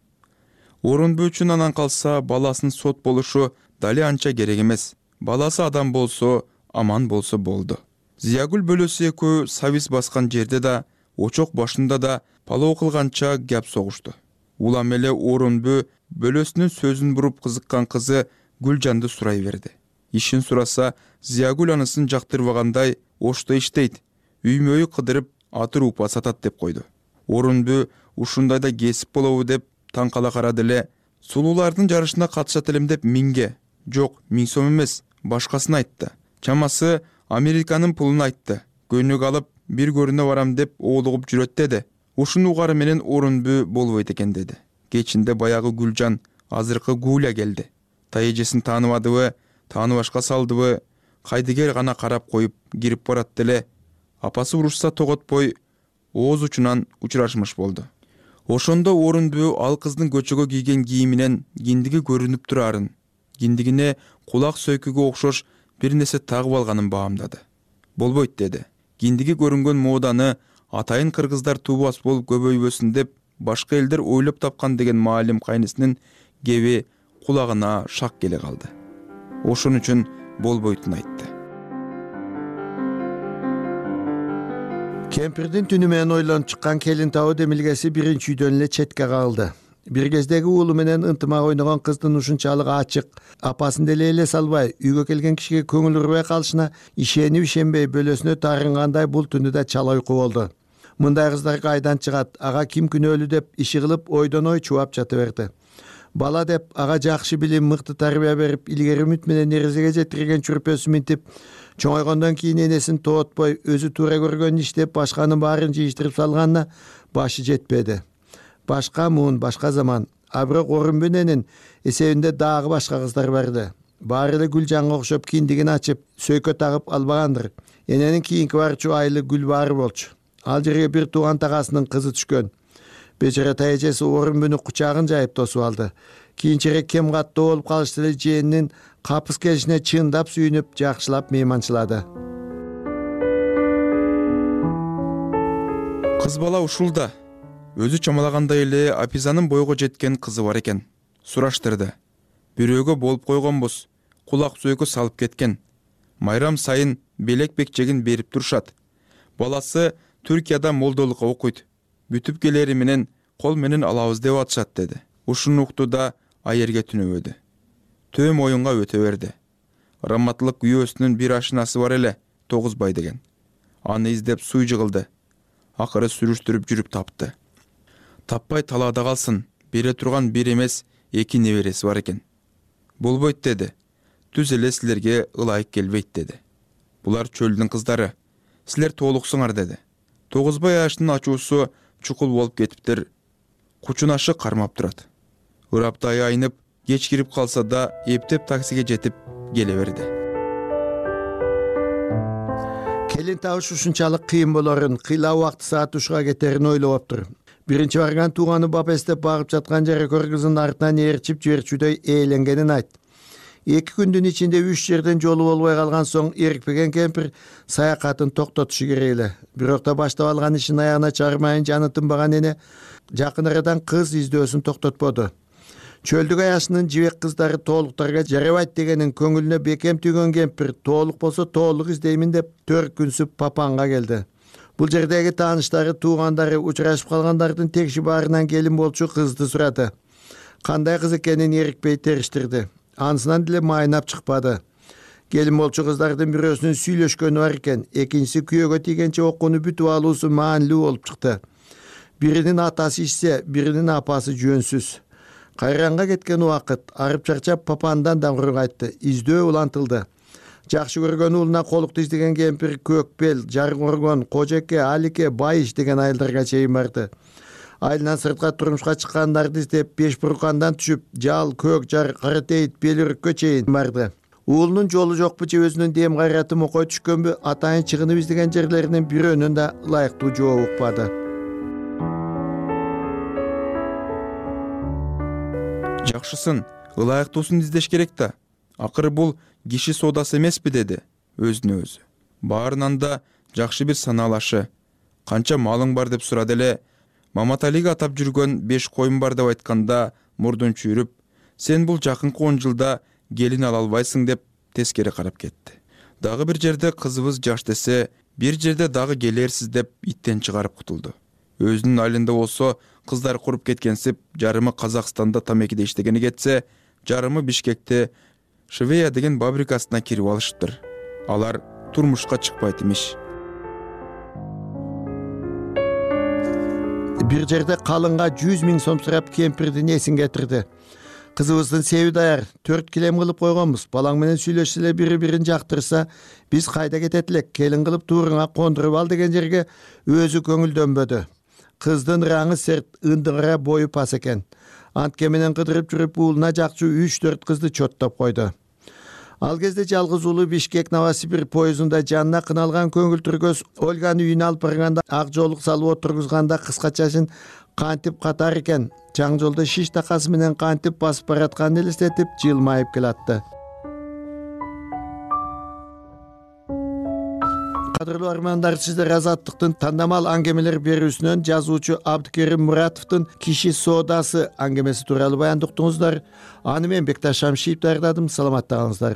Орунбү үчүн анан калса баласынын сот болушу дали анча керек эмес. Баласы адам болсо, аман болсо болду. Зиягүл бөлөсү экөө сабиз баскан жерде да, очок башында да палоо кылганча гап согушту. Улам эле Орунбү бөлөсүнүн сөзүн буруп кызыккан кызы Гүлжанды сурай берди. Ишин сураса, Зиягүл анысын жактырбагандай, Ошто иштейт, үймөйү кыдырып атыр упа сатат деп койду. Орунбү ушундайда кесип болобу деп таң кала карады эле, сулуулардын жарышына катышат элем деп 1000ге, жок 1000 сом эмес, башкасын айтты. Чамасы Американын пулун айтты. Көнүк алып, бир көрүнө барам деп оолугуп жүрөт деди. Ушуну угары менен Орунбү болбойт экен деди. Кечинде баягы Гүлжан, азыркы Гуля келди. Таэжесин тааныбадыбы, тааныбашка салдыбы, кайдыгер гана карап коюп кирип барат деле. Апасы урушса тоготпой, ооз учунан учурашмыш болду. Ошондо Орунбү ал кыздын көчөгө кийген кийиминен киндиги көрүнүп турарын, киндигине кулак сөйкүгө окшош бир нерсе тагып алганын баамдады. Болбойт деди. Киндиги көрүнгөн моданы атайын кыргыздар туубас болуп көбөйбөсүн деп башка элдер ойлоп тапкан деген маалим кайнысынын кеби кулагына шак келе калды. Ошон үчүн болбойтун айтты. Кемпирдин түнү менен ойлонуп чыккан келин табы демилгеси биринчи үйдөн эле четке калды. Бир кездеги уулу менен ынтымак ойногон кыздын ушунчалык ачык, апасын деле эле салбай, үйгө келген кишиге көңүл урбай калышына ишенип ишенбей бөлөсүнө тарынгандай бул түнү да чала уйку болду. Мындай кыздар кайдан чыгат, ага ким күнөөлүү деп иши кылып ойдон ой чубап жата берди. Бала деп ага жакшы билим, мыкты тарбия берип, илгери үмүт менен нерезеге жетирген чүрпөсү минтип, чоңойгондон кийин энесин тоотпой, өзү туура көргөнүн иштеп, башканын баарын жыйыштырып салганына башы жетпеди. Башка муун, башка заман. А бирок Орунбүнүнүн эсебинде дагы башка кыздар барды. Баары эле Гүлжанга окшоп киндигин ачып, сөйкө тагып албагандыр. Эненин кийинки барчу айылы Гүлбаары болчу. Ал жерге бир тууган тагасынын кызы түшкөн. Бечара таэжеси Орунбүнүн кучагын жайып тосуп алды. Кийинчерээк кем каттуу болуп калышты эле жээнинин капыс келишине чындап сүйүнүп, жакшылап мейманчылады. Кыз бала ушулда. Өзү чамалагандай эле Апизанын бойго жеткен кызы бар экен. Сураштырды. Бирөөгө болуп койгонбуз. Кулак сөйкө салып кеткен. Майрам сайын белек бекчегин берип турушат. Баласы Түркияда молдолукка окуйт. Бүтүп келери менен кол менен алабыз деп атышат деди. Ушуну укту да айерге түнөбөдү. Төө моюнга өтө берди. Раматтылык күйөөсүнүн бир ашынасы бар эле, Тогузбай деген. Аны издеп суй жыгылды. Акыры сүрүштүрүп жүрүп тапты. Таппай талаада калсын, бере турган бир эмес 2 небереси бар экен. Болбойт деди. Түз эле силерге ылайык келбейт деди. Булар чөлдүн кыздары. Силер толуксуңар деди. Тогузбай аштын ачуусу чукул болуп кетиптир. Кучунашы кармап турат. ураптай айнып кеч кирип калса да эптеп таксиге жетип келе берди. Келин табыш ушунчалык кыйын болорун, кыйла убакты саат ушуга кетерин ойлоптур. Биринчи барган тууганы бап эстеп багып жаткан жери кыргыздын артынан ээрчип жиберчүдөй ээленгенин айтты. 2 күндүн ичинде 3 жерден жолу болбой калган соң эрикпеген кемпир саякатын токтотушу керек эле. Бирок да баштап алган ишин аягына чыгармайын жаны тынбаган эне жакын арадан кыз издөөсүн токтотподу. Чөлдүк аяшынын жибек кыздары тоолуктарга жарабайт дегенин көңүлүнө бекем түйгөн кемпир тоолук болсо тоолук издеймин деп 4 күнсүп Папанга келди. Бул жердеги тааныштары, туугандары, учурашып калгандардын текши баарынан келин болчу кызды сурады. Кандай кыз экенин эрикпей териштирди. Анысынан деле майнап чыкпады. Келин болчу кыздардын бирөөсүнүн сүйлөшкөнү бар экен, экинчиси күйөөгө тийгенче окууну бүтүп алуусу маанилүү болуп чыкты. Биринин атасы ишсе, биринин апасы жөнсүз. Кайранга кеткен убакыт, арып чарчап Папандан даңгыруу кайтты. Издөө улантылды. Жакшы көргөн уулуна колукту издеген кемпир Көкбел, Жаргоргон, Кожеке, Алике, Байыш деген айылдарга чейин барды. Айылынан сыртка турмушка чыккандарды издеп Бешбуркандан түшүп, Жал, Көк Жар, Каратейит, Белүрүккө чейин барды. Уулунун жолу жокпу же өзүнүн дем кайраты мокой түшкөнбү, атайын чыгынып издеген жерлеринин бирөөнүн да ылайыктуу жооп укпады. Жакшысын, ылайыктуусун издеш керек да. Акыры бул киши соодасы эмеспи деди өзүнө өзү. Баарынан да жакшы бир санаалашы. Канча малың бар деп сурады эле. Маматалиге атап жүргөн 5 коюм бар деп айтканда мурдун чүйрүп, сен бул жакынкы 10 жылда келин ала албайсың деп тескери карап кетти. Дагы бир жерде кызыбыз жаш десе, бир жерде дагы келерсиз деп иттен чыгарып кутулду. Өзүнүн айылында болсо кыздар куруп кеткенсип, жарымы Казакстанда тамекиде иштегени кетсе, жарымы Бишкекте Швея деген фабрикасына кирип алышыптыр. Алар турмушка чыкпайт имиш. Бир жерде калынга 100 000 сом сурап кемпирдин эсин кетирди. Кызыбыздын себи даяр, 4 килем кылып койгонбуз. Балаң менен сүйлөшсө эле бири-бирин жактырса, биз кайда кетет элек, келин кылып тууруңа кондуруп ал деген жерге өзү көңүлдөнбөдү. Кыздын раңы серт, ындыгыра бою пас экен. Антке менен кыдырып жүрүп уулуна жакчу 3-4 кызды чоттоп койду. Ал кезде жалгыз уулу Бишкек Новосибирь поездунда жанына кыналган көңүл түргөз Ольганы үйүнө алып барганда ак жолук салып отургузганда кыскачасын кантип катар экен. Чаң жолдо шиш такасы менен кантип басып баратканын элестетип жылмайып келатты. Кадырлуу армандар, сиздер Азаттыктын тандамал аңгемелер берүүсүнөн жазуучу Абдыкерим Муратовдун киши соодасы аңгемеси тууралуу баяндоо уктуңуздар. Аны мен Бекташ Шамшиев даярдадым. Саламатта калыңыздар.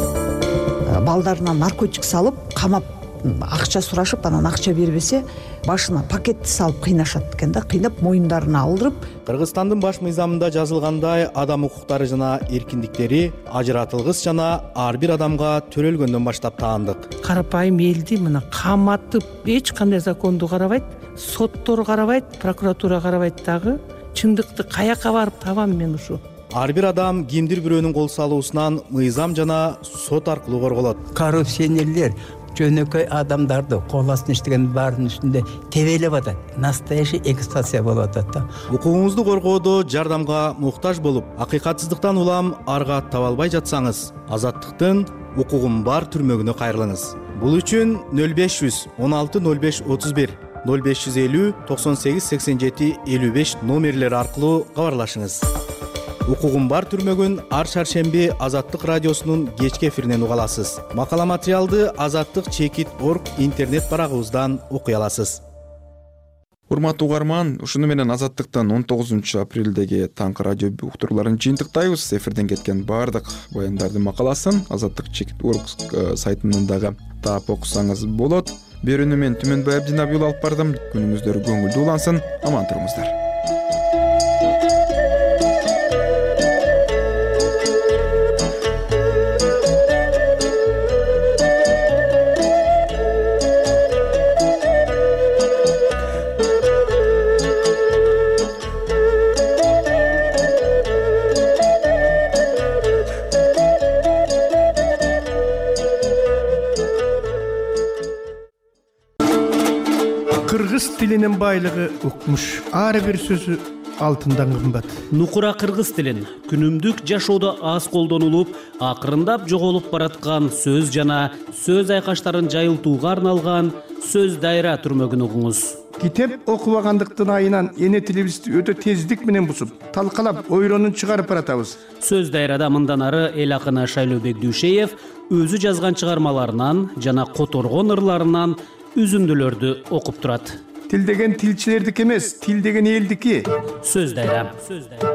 Балдарына наркотик салып, камап акча сурашып, анан акча бербесе, башына пакетти салып кыйнашат экен да, кыйнап моюндарына алдырып. Кыргызстандын баш мыйзамында жазылгандай, адам укуктары жана эркиндиктери ажыратылгыс жана ар бир адамга төрөлгөндөн баштап таандык. Карапайым элди мына каматып, эч кандай законду карабайт, соттор карабайт, прокуратура карабайт дагы. Чындыкты каяка барып табам мен ушу? Ар бир адам кимдир бирөөнүн кол салуусунан мыйзам жана сот аркылуу корголот. Коррупционерлер жөнөкөй адамдарды кол астына иштеген баардын үстүндө тебелеп атат. Настоящий эксплуатация болуп атат да. Укугуңузду коргоодо жардамга муктаж болуп, акыйкатсыздыктан улам арга таба албай жатсаңыз, Азаттыктын укугум бар түрмөгүнө кайрылыңыз. Бул үчүн 0500 16 05 31 0550 98 87 55 номерлери аркылуу кабарлашыңыз. Укугум бар түрмөгүн ар шаршемби Азаттык радиосунун кечки эфиринен уга аласыз. Макала материалды azattik.org интернет барагыбыздан окуй аласыз. Урматтуу угарман, ушуну менен Азаттыктан 19 апрелдеги таңкы радио уктурууларын жыйынтыктайбыз. Эфирден кеткен баардык баяндардын макаласын azattik.org сайтынан дагы таап окусаңыз болот. Берүүнү мен Түмөнбай Абдинабиул алып бардым. Күнүңүздөр көңүлдүү улансын, аман туруңуздар. Кыргыз тилинин байлыгы укмуш. Ар бир сөзү алтындан кымбат. Нукура кыргыз тилин күнүмдүк жашоодо аз колдонулуп, акырындап жоголуп бараткан сөз жана сөз айкаштарын жайылтууга арналган сөз дайра түрмөгүн угуңуз. Китеп окубагандыктын айынан эне тилибизди өтө тездик менен бузуп, талкалап, ойронун чыгарып баратабыз. Сөз дайрада мындан ары эл акыны Шайлообек Дүйшеев өзү жазган чыгармаларынан жана которгон ырларынан үзүндүлөрдү окуп турат. Тил деген тилчилердики эмес, тил деген элдики. Сөз дайра.